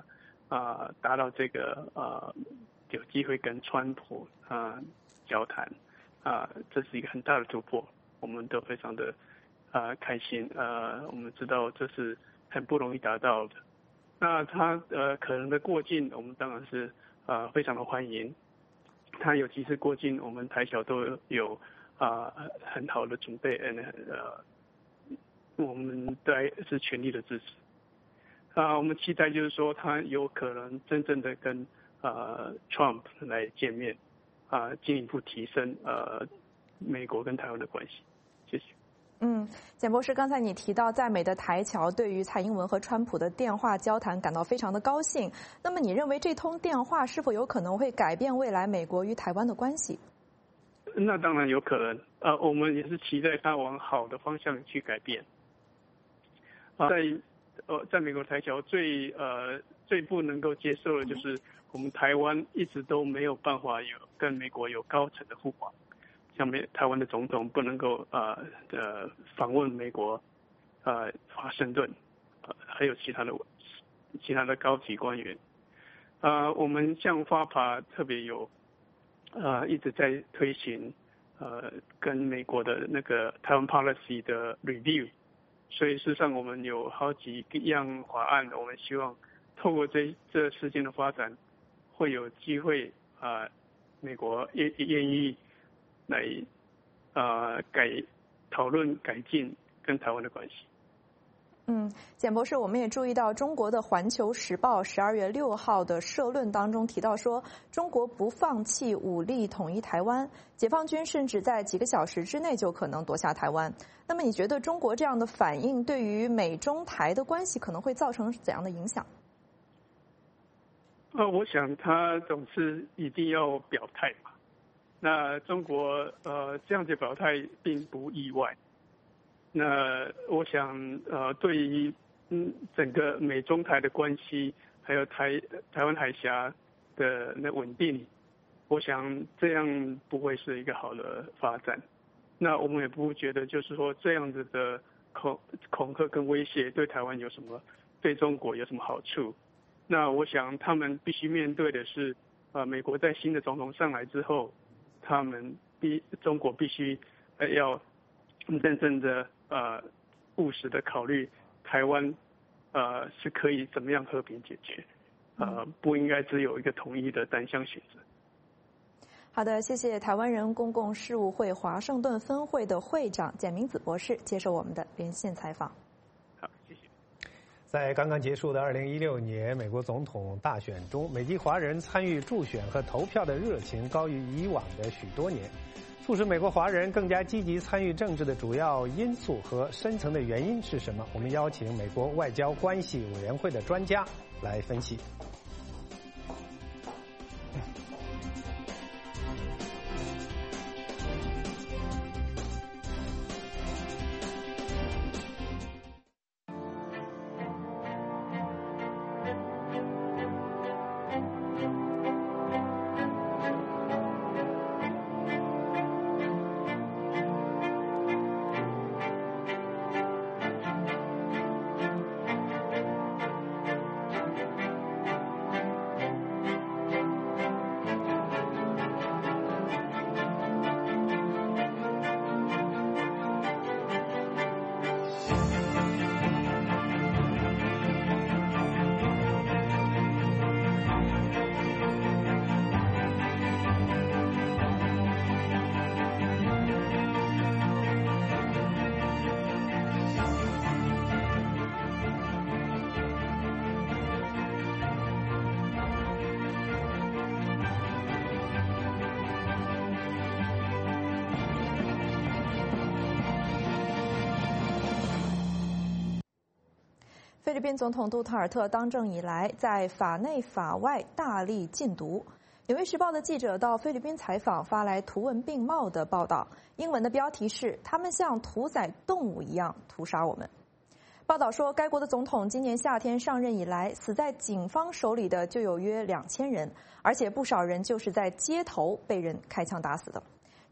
Speaker 15: 啊、呃、达到这个呃有机会跟川普啊、呃、交谈啊、呃，这是一个很大的突破，我们都非常的啊、呃、开心。呃，我们知道这是很不容易达到的。那他呃可能的过境，我们当然是呃非常的欢迎。他有几次过境，我们台侨都有啊、呃、很好的准备，嗯呃，我们对是全力的支持。啊、呃，我们期待就是说他有可能真正的跟呃 Trump 来见面，啊、呃，进一步提升呃美国跟台湾的关系。谢谢。
Speaker 2: 嗯，简博士，刚才你提到在美的台侨对于蔡英文和川普的电话交谈感到非常的高兴。那么，你认为这通电话是否有可能会改变未来美国与台湾的关系？
Speaker 15: 那当然有可能。呃，我们也是期待它往好的方向去改变。啊、呃，在呃，在美国台侨最呃最不能够接受的就是我们台湾一直都没有办法有跟美国有高层的互访。像美台湾的总统不能够呃呃访问美国，呃华盛顿，呃还有其他的其他的高级官员，呃我们像发爬特别有呃一直在推行呃跟美国的那个台湾 policy 的 review， 所以事实上我们有好几样法案，我们希望透过这这事件的发展，会有机会啊、呃、美国愿愿意来，呃，改讨论改进跟台湾的关系。
Speaker 2: 嗯，简博士，我们也注意到中国的《环球时报》十二月六号的社论当中提到说，中国不放弃武力统一台湾，解放军甚至在几个小时之内就可能夺下台湾。那么，你觉得中国这样的反应对于美中台的关系可能会造成怎样的影响？
Speaker 15: 呃，我想他总是一定要表态嘛。那中国呃这样子表态并不意外。那我想呃对于嗯整个美中台的关系，还有台台湾海峡的那稳定，我想这样不会是一个好的发展。那我们也不觉得就是说这样子的恐恐吓跟威胁对台湾有什么，对中国有什么好处？那我想他们必须面对的是，呃美国在新的总统上来之后，他们必中国必须呃要真正的呃务实的考虑台湾呃是可以怎么样和平解决，呃不应该只有一个统一的单向选择。
Speaker 2: 好的，谢谢台湾人公共事务会华盛顿分会的会长简明子博士接受我们的连线采访。
Speaker 15: 好，谢谢。
Speaker 1: 在刚刚结束的二零一六年美国总统大选中，美籍华人参与助选和投票的热情高于以往的许多年。促使美国华人更加积极参与政治的主要因素和深层的原因是什么？我们邀请美国外交关系委员会的专家来分析。
Speaker 2: 菲律宾总统杜特尔特当政以来，在法内法外大力禁毒。《纽约时报》的记者到菲律宾采访，发来图文并茂的报道，英文的标题是“他们像屠宰动物一样屠杀我们”。报道说，该国的总统今年夏天上任以来，死在警方手里的就有约两千人，而且不少人就是在街头被人开枪打死的。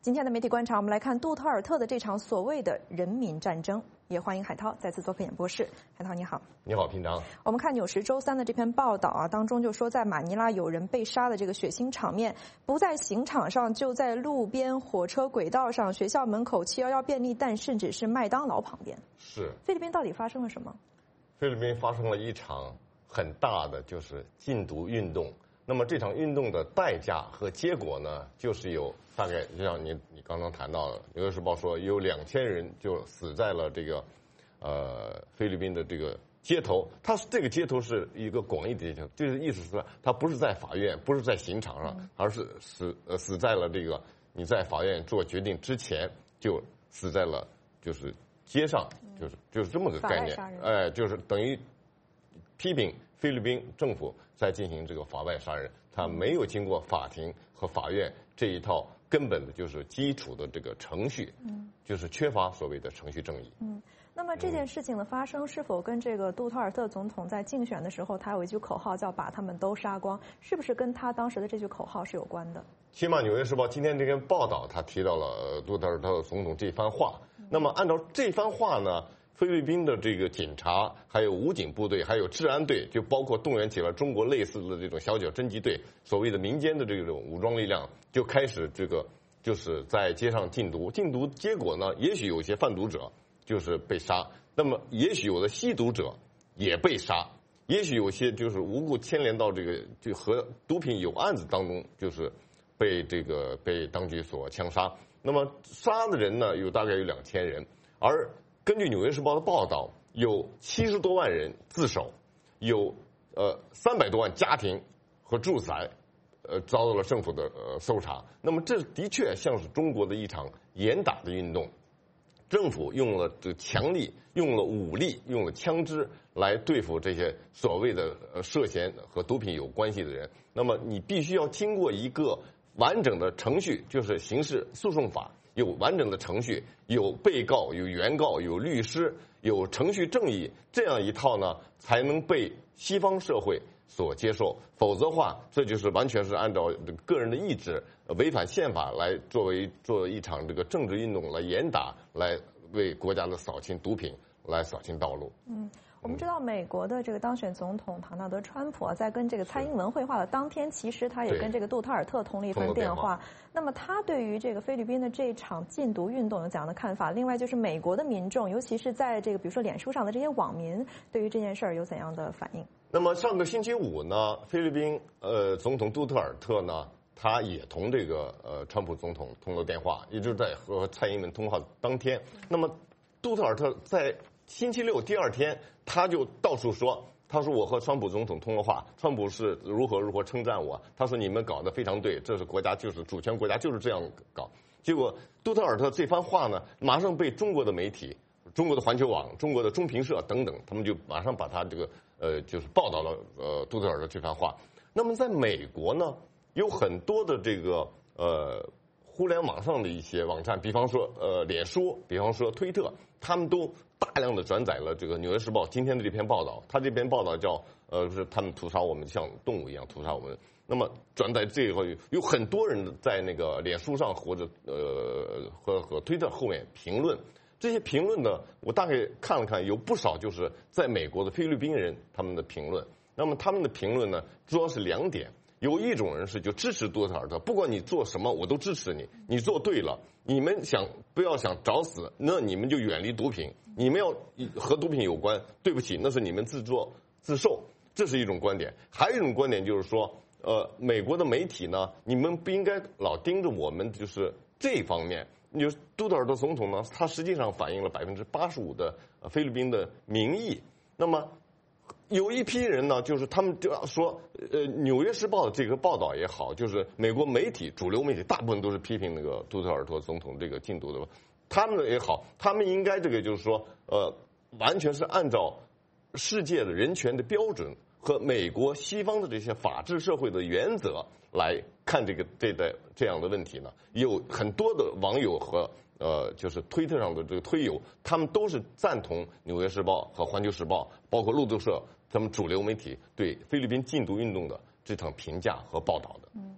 Speaker 2: 今天的媒体观察，我们来看杜特尔特的这场所谓的人民战争。也欢迎海涛再次做客演播室。海涛你好。
Speaker 16: 你好，平常。
Speaker 2: 我们看《纽时周三》的这篇报道啊，当中就说在马尼拉有人被杀的这个血腥场面，不在刑场上，就在路边、火车轨道上、学校门口、七一一便利店，甚至是麦当劳旁边。
Speaker 16: 是。
Speaker 2: 菲律宾到底发生了什么？
Speaker 16: 菲律宾发生了一场很大的就是禁毒运动。那么这场运动的代价和结果呢，就是有大概就像你你刚刚谈到的，《纽约时报》说有两千人就死在了这个呃菲律宾的这个街头。它这个街头是一个广义的街头，就是意思是它不是在法院，不是在刑场上，而是死呃死在了这个你在法院做决定之前就死在了就是街上，就是就是这么个概念。哎，就是等于批评菲律宾政府在进行这个法外杀人，他没有经过法庭和法院这一套根本的就是基础的这个程序，嗯，就是缺乏所谓的程序正义。
Speaker 2: 嗯，那么这件事情的发生是否跟这个杜特尔特总统在竞选的时候，他有一句口号叫把他们都杀光，是不是跟他当时的这句口号是有关的？
Speaker 16: 起码《纽约时报》今天这篇报道，他提到了杜特尔特总统这番话。嗯、那么按照这番话呢，菲律宾的这个警察、还有武警部队、还有治安队，就包括动员起了中国类似的这种小脚侦缉队，所谓的民间的这种武装力量，就开始这个就是在街上禁毒。禁毒结果呢，也许有些贩毒者就是被杀，那么也许有的吸毒者也被杀，也许有些就是无故牵连到这个就和毒品有案子当中，就是被这个被当局所枪杀。那么杀的人呢，有大概有两千人，而根据《纽约时报》的报道，有七十多万人自首，有呃三百多万家庭和住宅，呃遭到了政府的呃搜查。那么这的确像是中国的一场严打的运动，政府用了这个强力，用了武力，用了枪支来对付这些所谓的呃涉嫌和毒品有关系的人。那么你必须要经过一个完整的程序，就是刑事诉讼法。有完整的程序，有被告，有原告，有律师，有程序正义，这样一套呢，才能被西方社会所接受。否则的话，这就是完全是按照个人的意志，违反宪法来作为做一场这个政治运动来严打，来为国家的扫清毒品，来扫清道路。
Speaker 2: 嗯。我们知道，美国的这个当选总统唐纳德·川普啊，在跟这个蔡英文会话的当天，其实他也跟这个杜特尔特通了一番电话。那么，他对于这个菲律宾的这场禁毒运动有怎样的看法？另外，就是美国的民众，尤其是在这个比如说脸书上的这些网民，对于这件事儿有怎样的反应？
Speaker 16: 那么，上个星期五呢，菲律宾呃总统杜特尔特呢，他也同这个呃川普总统通了电话，也就是在和蔡英文通话当天。那么，杜特尔特在星期六第二天，他就到处说，他说我和川普总统通了话，川普是如何如何称赞我，他说你们搞得非常对，这是国家就是主权国家就是这样搞。结果杜特尔特这番话呢，马上被中国的媒体、中国的环球网、中国的中评社等等，他们就马上把他这个呃就是报道了呃杜特尔特这番话。那么在美国呢，有很多的这个呃互联网上的一些网站，比方说呃脸书，比方说推特，他们都大量的转载了这个《纽约时报》今天的这篇报道。他这篇报道叫呃是他们屠杀我们像动物一样屠杀我们。那么转载这个有很多人在那个脸书上或者呃和和推特后面评论。这些评论呢，我大概看了看，有不少就是在美国的菲律宾人他们的评论。那么他们的评论呢，主要是两点。有一种人是就支持杜特尔特，不管你做什么我都支持你，你做对了，你们想不要想找死，那你们就远离毒品，你们要和毒品有关，对不起，那是你们自作自受，这是一种观点。还有一种观点就是说，呃，美国的媒体呢，你们不应该老盯着我们就是这方面。你杜特尔特总统呢，他实际上反映了百分之八十五的菲律宾的民意。那么有一批人呢，就是他们就要说，呃，《纽约时报》的这个报道也好，就是美国媒体、主流媒体大部分都是批评那个杜特尔特总统这个禁毒的，他们也好，他们应该这个就是说，呃，完全是按照世界的人权的标准和美国西方的这些法治社会的原则来看这个这代这样的问题呢。有很多的网友和呃，就是推特上的这个推友，他们都是赞同《纽约时报》和《环球时报》，包括路透社，他们主流媒体对菲律宾禁毒运动的这场评价和报道的。
Speaker 2: 嗯。好。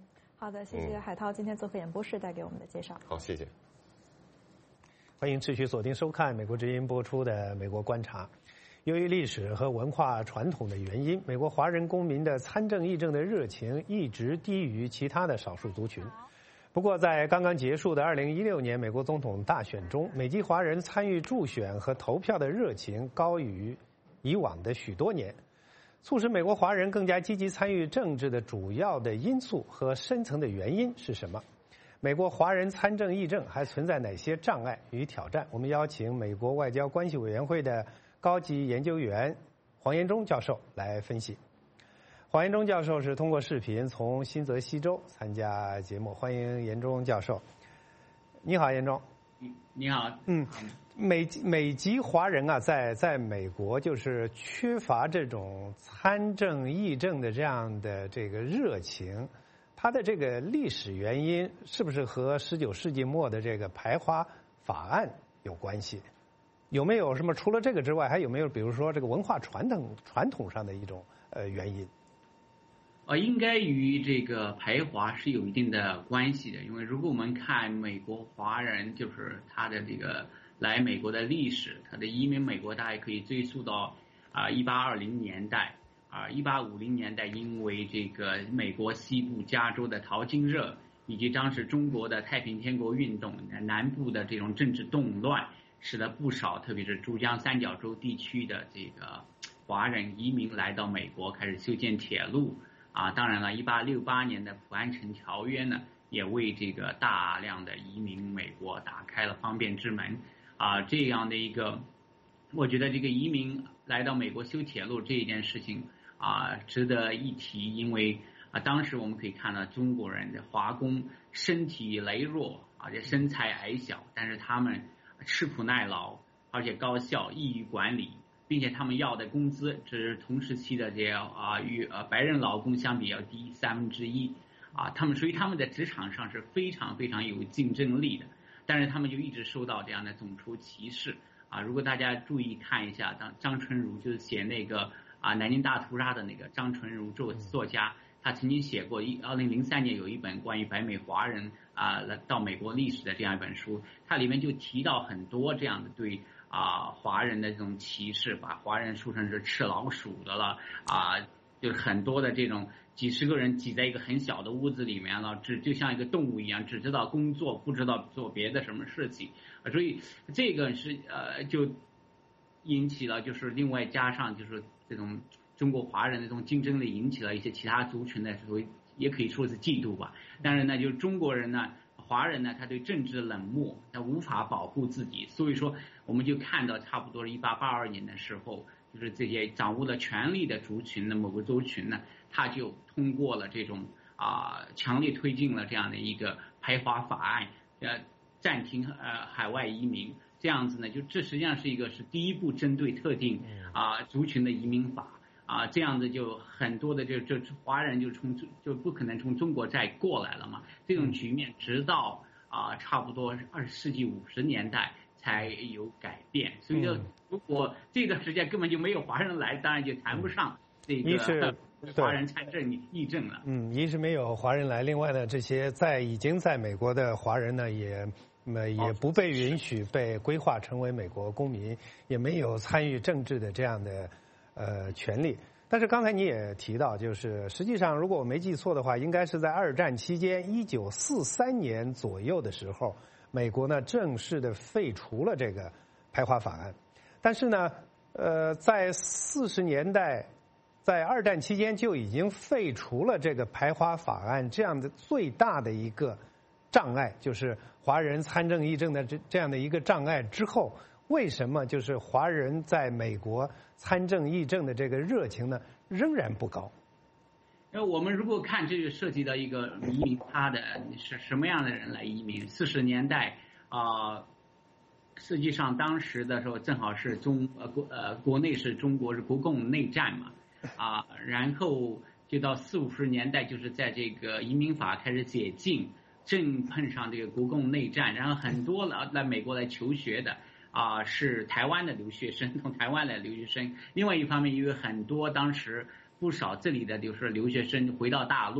Speaker 2: 好的，谢谢海涛今天做客演播室带给我们的介绍。
Speaker 16: 好，谢谢。
Speaker 1: 欢迎持续锁定收看美国之音播出的《美国观察》。由于历史和文化传统的原因，美国华人公民的参政议政的热情一直低于其他的少数族群。不过，在刚刚结束的二零一六年美国总统大选中，美籍华人参与助选和投票的热情高于以往的许多年。促使美国华人更加积极参与政治的主要的因素和深层的原因是什么？美国华人参政议政还存在哪些障碍与挑战？我们邀请美国外交关系委员会的高级研究员黄延忠教授来分析。黄延忠教授是通过视频从新泽西州参加节目，欢迎延忠教授。你好，延忠。
Speaker 17: 你好。
Speaker 1: 嗯，美美籍华人啊，在在美国就是缺乏这种参政议政的这样的这个热情，它的这个历史原因是不是和十九世纪末的这个排华法案有关系？有没有什么除了这个之外，还有没有比如说这个文化传统传统上的一种呃原因？
Speaker 17: 呃，应该与这个排华是有一定的关系的，因为如果我们看美国华人，就是他的这个来美国的历史，他的移民美国，大概可以追溯到啊一八二零年代啊一八五零年代，因为这个美国西部加州的淘金热，以及当时中国的太平天国运动，南部的这种政治动乱，使得不少特别是珠江三角洲地区的这个华人移民来到美国，开始修建铁路。啊，当然了，一八六八年的普安城条约呢，也为这个大量的移民美国打开了方便之门。啊，这样的一个，我觉得这个移民来到美国修铁路这一件事情啊，值得一提，因为啊，当时我们可以看到中国人的华工身体羸弱，而且身材矮小，但是他们吃苦耐劳，而且高效，易于管理。并且他们要的工资只是同时期的这样啊与呃白人劳工相比要低三分之一啊，他们所以他们在职场上是非常非常有竞争力的，但是他们就一直受到这样的种族歧视啊。如果大家注意看一下，当张纯如就是写那个啊南京大屠杀的那个张纯如作作家，他曾经写过一二零零三年有一本关于北美华人啊来到美国历史的这样一本书，它里面就提到很多这样的对。啊，华人的这种歧视，把华人说成是吃老鼠的了啊，就是很多的这种几十个人挤在一个很小的屋子里面了，只就像一个动物一样，只知道工作，不知道做别的什么事情，所以这个是呃就引起了就是另外加上就是这种中国华人的这种竞争力，引起了一些其他族群的所谓也可以说是嫉妒吧。但是呢，就是中国人呢。华人呢，他对政治冷漠，他无法保护自己，所以说我们就看到差不多一八八二年的时候，就是这些掌握了权力的族群的某个族群呢，他就通过了这种啊、呃、强烈推进了这样的一个排华法案，呃暂停呃海外移民，这样子呢，就这实际上是一个是第一步针对特定啊、呃、族群的移民法。啊，这样子就很多的就就华人就从就不可能从中国再过来了嘛。这种局面直到啊差不多二十世纪五十年代才有改变。所以就如果这段时间根本就没有华人来，当然就谈不上这个华人参政议政了。
Speaker 1: 嗯，一是没有华人来，另外呢，这些在已经在美国的华人呢也。那也不被允许被规划成为美国公民，也没有参与政治的这样的呃权利。但是刚才你也提到，就是实际上如果我没记错的话，应该是在二战期间，一九四三年左右的时候，美国呢正式的废除了这个排华法案。但是呢，呃，在四十年代，在二战期间就已经废除了这个排华法案，这样的最大的一个障碍就是华人参政议政的这这样的一个障碍之后，为什么就是华人在美国参政议政的这个热情呢仍然不高？
Speaker 17: 呃，我们如果看这个涉及到一个移民，他的是什么样的人来移民？四十年代啊、呃，实际上当时的时候正好是中呃国呃国内是中国是国共内战嘛啊、呃，然后就到四五十年代，就是在这个移民法开始解禁。正碰上这个国共内战，然后很多来来美国来求学的啊、呃、是台湾的留学生，从台湾来留学生。另外一方面，因为很多当时不少这里的就是留学生回到大陆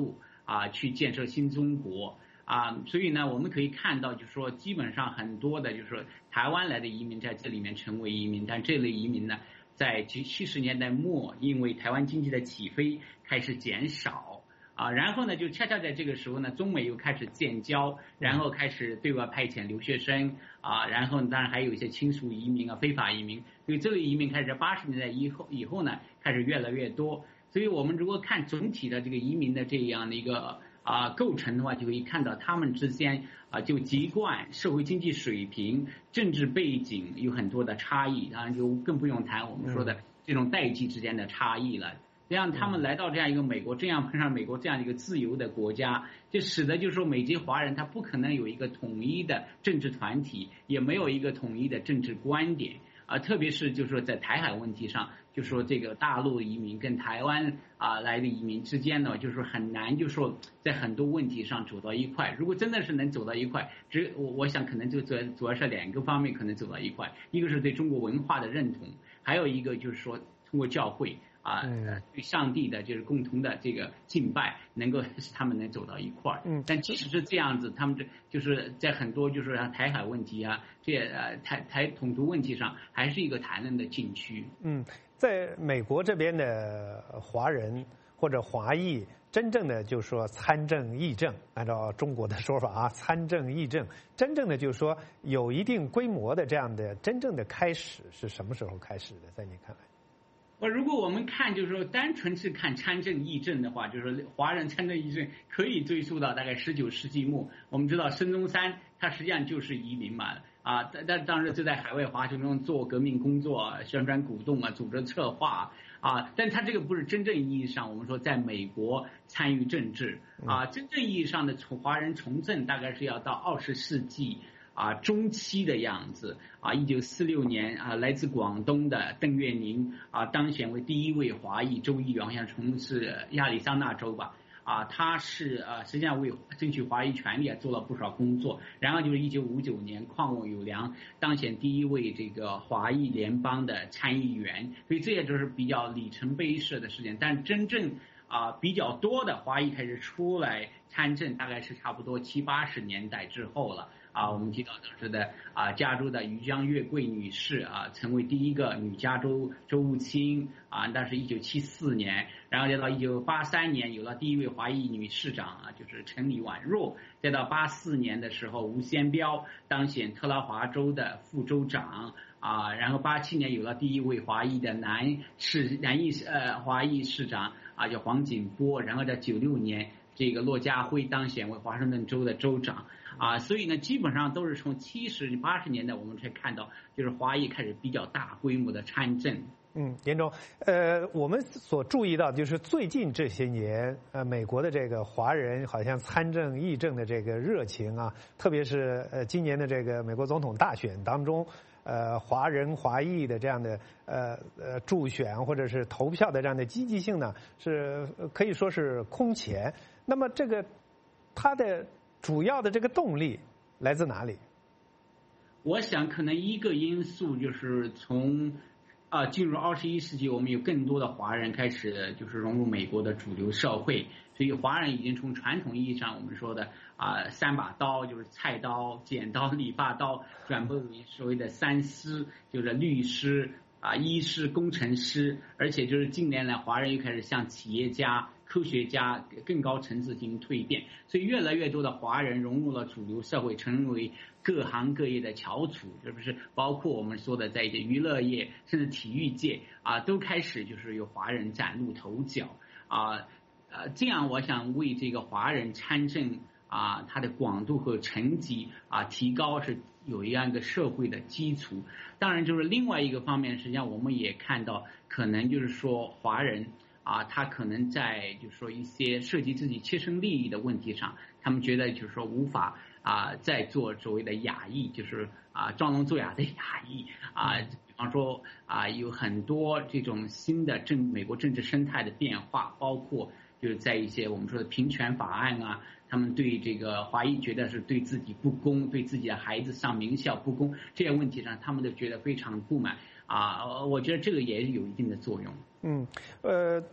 Speaker 17: 啊去建设新中国。啊，所以呢，我们可以看到，就是说，基本上很多的，就是说，台湾来的移民在这里面成为移民，但这类移民呢，在七十年代末，因为台湾经济的起飞开始减少，啊，然后呢，就恰恰在这个时候呢，中美又开始建交，然后开始对外派遣留学生，啊，然后当然还有一些亲属移民啊、非法移民，所以这类移民开始在八十年代以后以后呢，开始越来越多，所以我们如果看总体的这个移民的这样的一个。啊，构成的话就可以看到他们之间啊，就籍贯、社会经济水平、政治背景有很多的差异，当然就更不用谈我们说的这种代际之间的差异了。这样他们来到这样一个美国，这样碰上美国这样一个自由的国家，就使得就是说美籍华人他不可能有一个统一的政治团体，也没有一个统一的政治观点啊，特别是就是说在台海问题上。就说这个大陆移民跟台湾啊来的移民之间呢，就是很难，就说在很多问题上走到一块。如果真的是能走到一块，只我我想可能就主主要是两个方面可能走到一块，一个是对中国文化的认同，还有一个就是说通过教会啊，对上帝的就是共同的这个敬拜，能够使他们能走到一块儿。嗯，但即使是这样子，他们这就是在很多就是台海问题啊，这呃台台统独问题上，还是一个谈论的禁区。
Speaker 1: 嗯。在美国这边的华人或者华裔，真正的就是说参政议政，按照中国的说法啊，参政议政，真正的就是说有一定规模的这样的真正的开始是什么时候开始的？在你看来？
Speaker 17: 我如果我们看就是说单纯是看参政议政的话，就是说华人参政议政可以追溯到大概十九世纪末。我们知道孙中山他实际上就是移民嘛。啊，但但当时就在海外华侨中做革命工作，宣传鼓动啊，组织策划啊，但他这个不是真正意义上我们说在美国参与政治啊，真正意义上的从华人从政大概是要到二十世纪啊中期的样子啊，一九四六年啊，来自广东的邓月宁啊当选为第一位华裔州议员，好像从事亚利桑那州吧。啊，他是呃，实际上为争取华裔权利啊做了不少工作。然后就是一九五九年，邝有良当选第一位这个华裔联邦的参议员，所以这也就是比较里程碑式的事件。但真正啊、呃、比较多的华裔开始出来参政，大概是差不多七八十年代之后了。啊，我们提到当时的啊加州的于江月桂女士啊，成为第一个女加州州务卿啊，那是一九七四年，然后再到一九八三年有了第一位华裔女市长啊，就是陈李婉若，再到八四年的时候吴先彪当选特拉华州的副州长啊，然后八七年有了第一位华裔的男市男裔呃华裔市长啊，叫黄锦波，然后在九六年这个骆家辉当选为华盛顿州的州长。啊，所以呢，基本上都是从七十八十年代我们才看到，就是华裔开始比较大规模的参政。
Speaker 1: 嗯，严总，呃，我们所注意到就是最近这些年，呃，美国的这个华人好像参政议政的这个热情啊，特别是呃今年的这个美国总统大选当中，呃，华人华裔的这样的呃呃助选或者是投票的这样的积极性呢，是可以说是空前。那么这个它的主要的这个动力来自哪里？
Speaker 17: 我想可能一个因素就是从啊进入二十一世纪，我们有更多的华人开始就是融入美国的主流社会，所以华人已经从传统意义上我们说的啊三把刀，就是菜刀、剪刀、理发刀，转变为所谓的三师，就是律师啊、医师、工程师，而且就是近年来华人又开始向企业家、科学家更高层次进行蜕变，所以越来越多的华人融入了主流社会，成为各行各业的翘楚，是不是？包括我们说的在一些娱乐业甚至体育界啊，都开始就是有华人崭露头角啊，呃，这样我想为这个华人参政啊，它的广度和层级啊提高是有一样一个社会的基础。当然，就是另外一个方面，实际上我们也看到，可能就是说华人啊，他可能在就是说一些涉及自己切身利益的问题上，他们觉得就是说无法啊再做所谓的亚裔，就是啊装聋作哑的亚裔啊，比方说啊有很多这种新的政美国政治生态的变化，包括就是在一些我们说的平权法案啊，他们对这个华裔觉得是对自己不公，对自己的孩子上名校不公这些问题上，他们都觉得非常不满啊。我觉得这个也有一定的作用。
Speaker 1: 嗯，呃，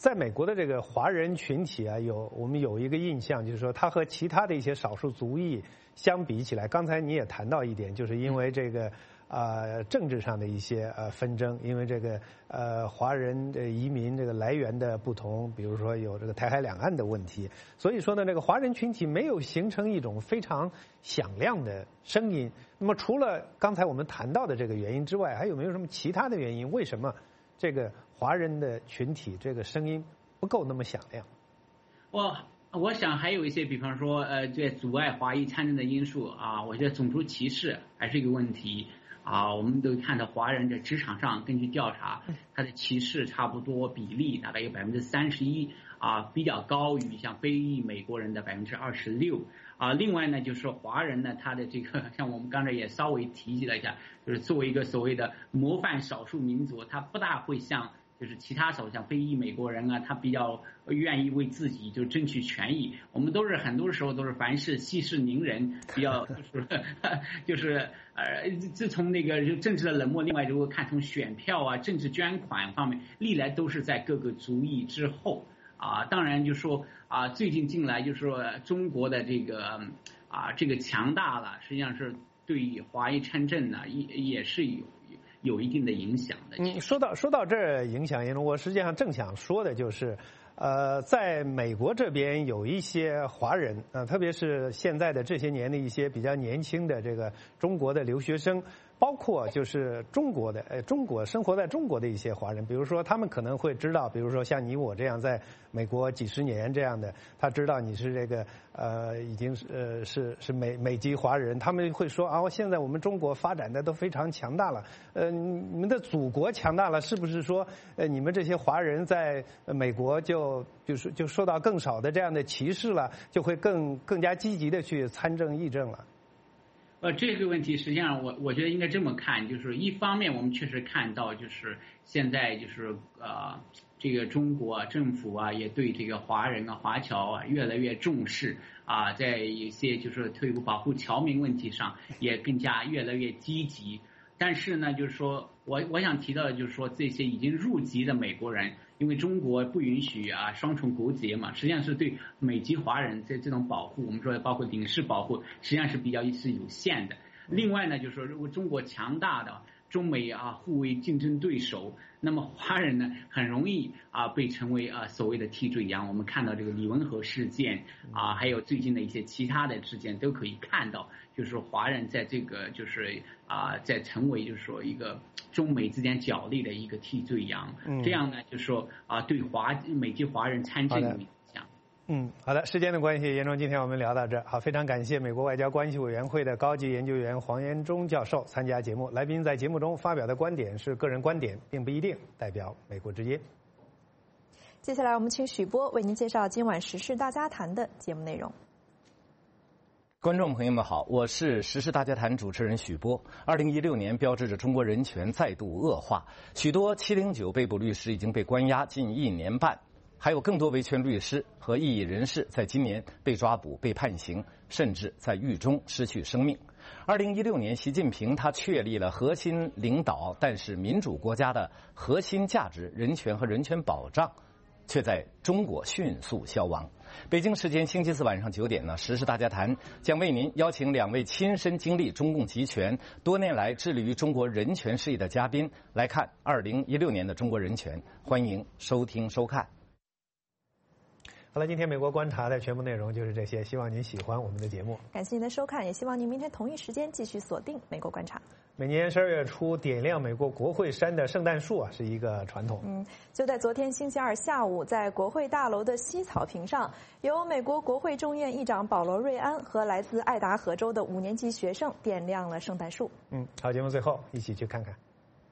Speaker 1: 在美国的这个华人群体啊，有我们有一个印象，就是说他和其他的一些少数族裔相比起来，刚才你也谈到一点，就是因为这个呃政治上的一些呃纷争，因为这个呃华人的移民这个来源的不同，比如说有这个台海两岸的问题，所以说呢，这个华人群体没有形成一种非常响亮的声音。那么除了刚才我们谈到的这个原因之外，还有没有什么其他的原因？为什么这个华人的群体这个声音不够那么响亮？
Speaker 17: 我我想还有一些，比方说呃，这阻碍华裔参政的因素啊，我觉得种族歧视还是一个问题啊。我们都看到华人在职场上，根据调查，他的歧视差不多比例大概有百分之三十一啊，比较高于像非裔美国人的百分之二十六啊。另外呢，就是华人呢，他的这个像我们刚才也稍微提及了一下，就是作为一个所谓的模范少数民族，他不大会像就是其他少数像非裔美国人啊，他比较愿意为自己就争取权益。我们都是很多时候都是凡事息事宁人，比较就是就是呃，自从那个政治的冷漠，另外如果看从选票啊、政治捐款方面，历来都是在各个族裔之后啊。当然就说啊，最近近来就说中国的这个啊这个强大了，实际上是对华裔参政呢也也是有。有一定的影响的。
Speaker 1: 嗯，说到说到这儿影响，我实际上正想说的就是，呃，在美国这边有一些华人啊、呃，特别是现在的这些年的一些比较年轻的这个中国的留学生。包括就是中国的，呃，中国生活在中国的一些华人，比如说他们可能会知道，比如说像你我这样在美国几十年这样的，他知道你是这个呃，已经是呃是是美美籍华人，他们会说啊，现在我们中国发展的都非常强大了，呃，你们的祖国强大了，是不是说呃你们这些华人在美国就就是就受到更少的这样的歧视了，就会更更加积极的去参政议政了？
Speaker 17: 呃，这个问题实际上我我觉得应该这么看，就是一方面我们确实看到，就是现在就是呃这个中国政府啊也对这个华人啊华侨啊越来越重视啊，在一些就是退步保护侨民问题上也更加越来越积极。但是呢，就是说我我想提到的就是说这些已经入籍的美国人，因为中国不允许啊双重国籍嘛，实际上是对美籍华人在这种保护，我们说包括领事保护，实际上是比较是有限的。另外呢，就是说如果中国强大的中美啊互为竞争对手，那么华人呢很容易啊被成为啊所谓的替罪羊。我们看到这个李文和事件啊，还有最近的一些其他的事件，都可以看到，就是说华人在这个就是啊在成为就是说一个中美之间角力的一个替罪羊。嗯、这样呢，就是说啊对华美籍华人参政有影响。
Speaker 1: 嗯，好的，时间的关系，严忠，今天我们聊到这儿。好，非常感谢美国外交关系委员会的高级研究员黄延忠教授参加节目。来宾在节目中发表的观点是个人观点，并不一定代表美国之音。
Speaker 2: 接下来，我们请许波为您介绍今晚时事大家谈的节目内容。
Speaker 18: 观众朋友们好，我是时事大家谈主持人许波。二零一六年标志着中国人权再度恶化，许多七零九被捕律师已经被关押近一年半。还有更多维权律师和异议人士在今年被抓捕、被判刑，甚至在狱中失去生命。二零一六年，习近平他确立了核心领导，但是民主国家的核心价值——人权和人权保障，却在中国迅速消亡。北京时间星期四晚上九点呢，时事大家谈将为您邀请两位亲身经历中共集权、多年来致力于中国人权事业的嘉宾，来看二零一六年的中国人权。欢迎收听收看。
Speaker 1: 好了，今天美国观察的全部内容就是这些，希望您喜欢我们的节目。
Speaker 2: 感谢您的收看，也希望您明天同一时间继续锁定美国观察。
Speaker 1: 每年十二月初点亮美国国会山的圣诞树啊，是一个传统。
Speaker 2: 嗯，就在昨天星期二下午，在国会大楼的西草坪上，由美国国会众院议长保罗·瑞安和来自爱达荷州的五年级学生点亮了圣诞树。
Speaker 1: 嗯，好，节目最后一起去看看。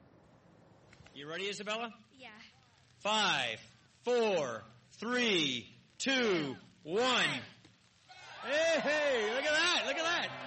Speaker 19: You ready, Isabella? Yeah. Five, four, three. Two, one. Hey, hey, look at that, look at that.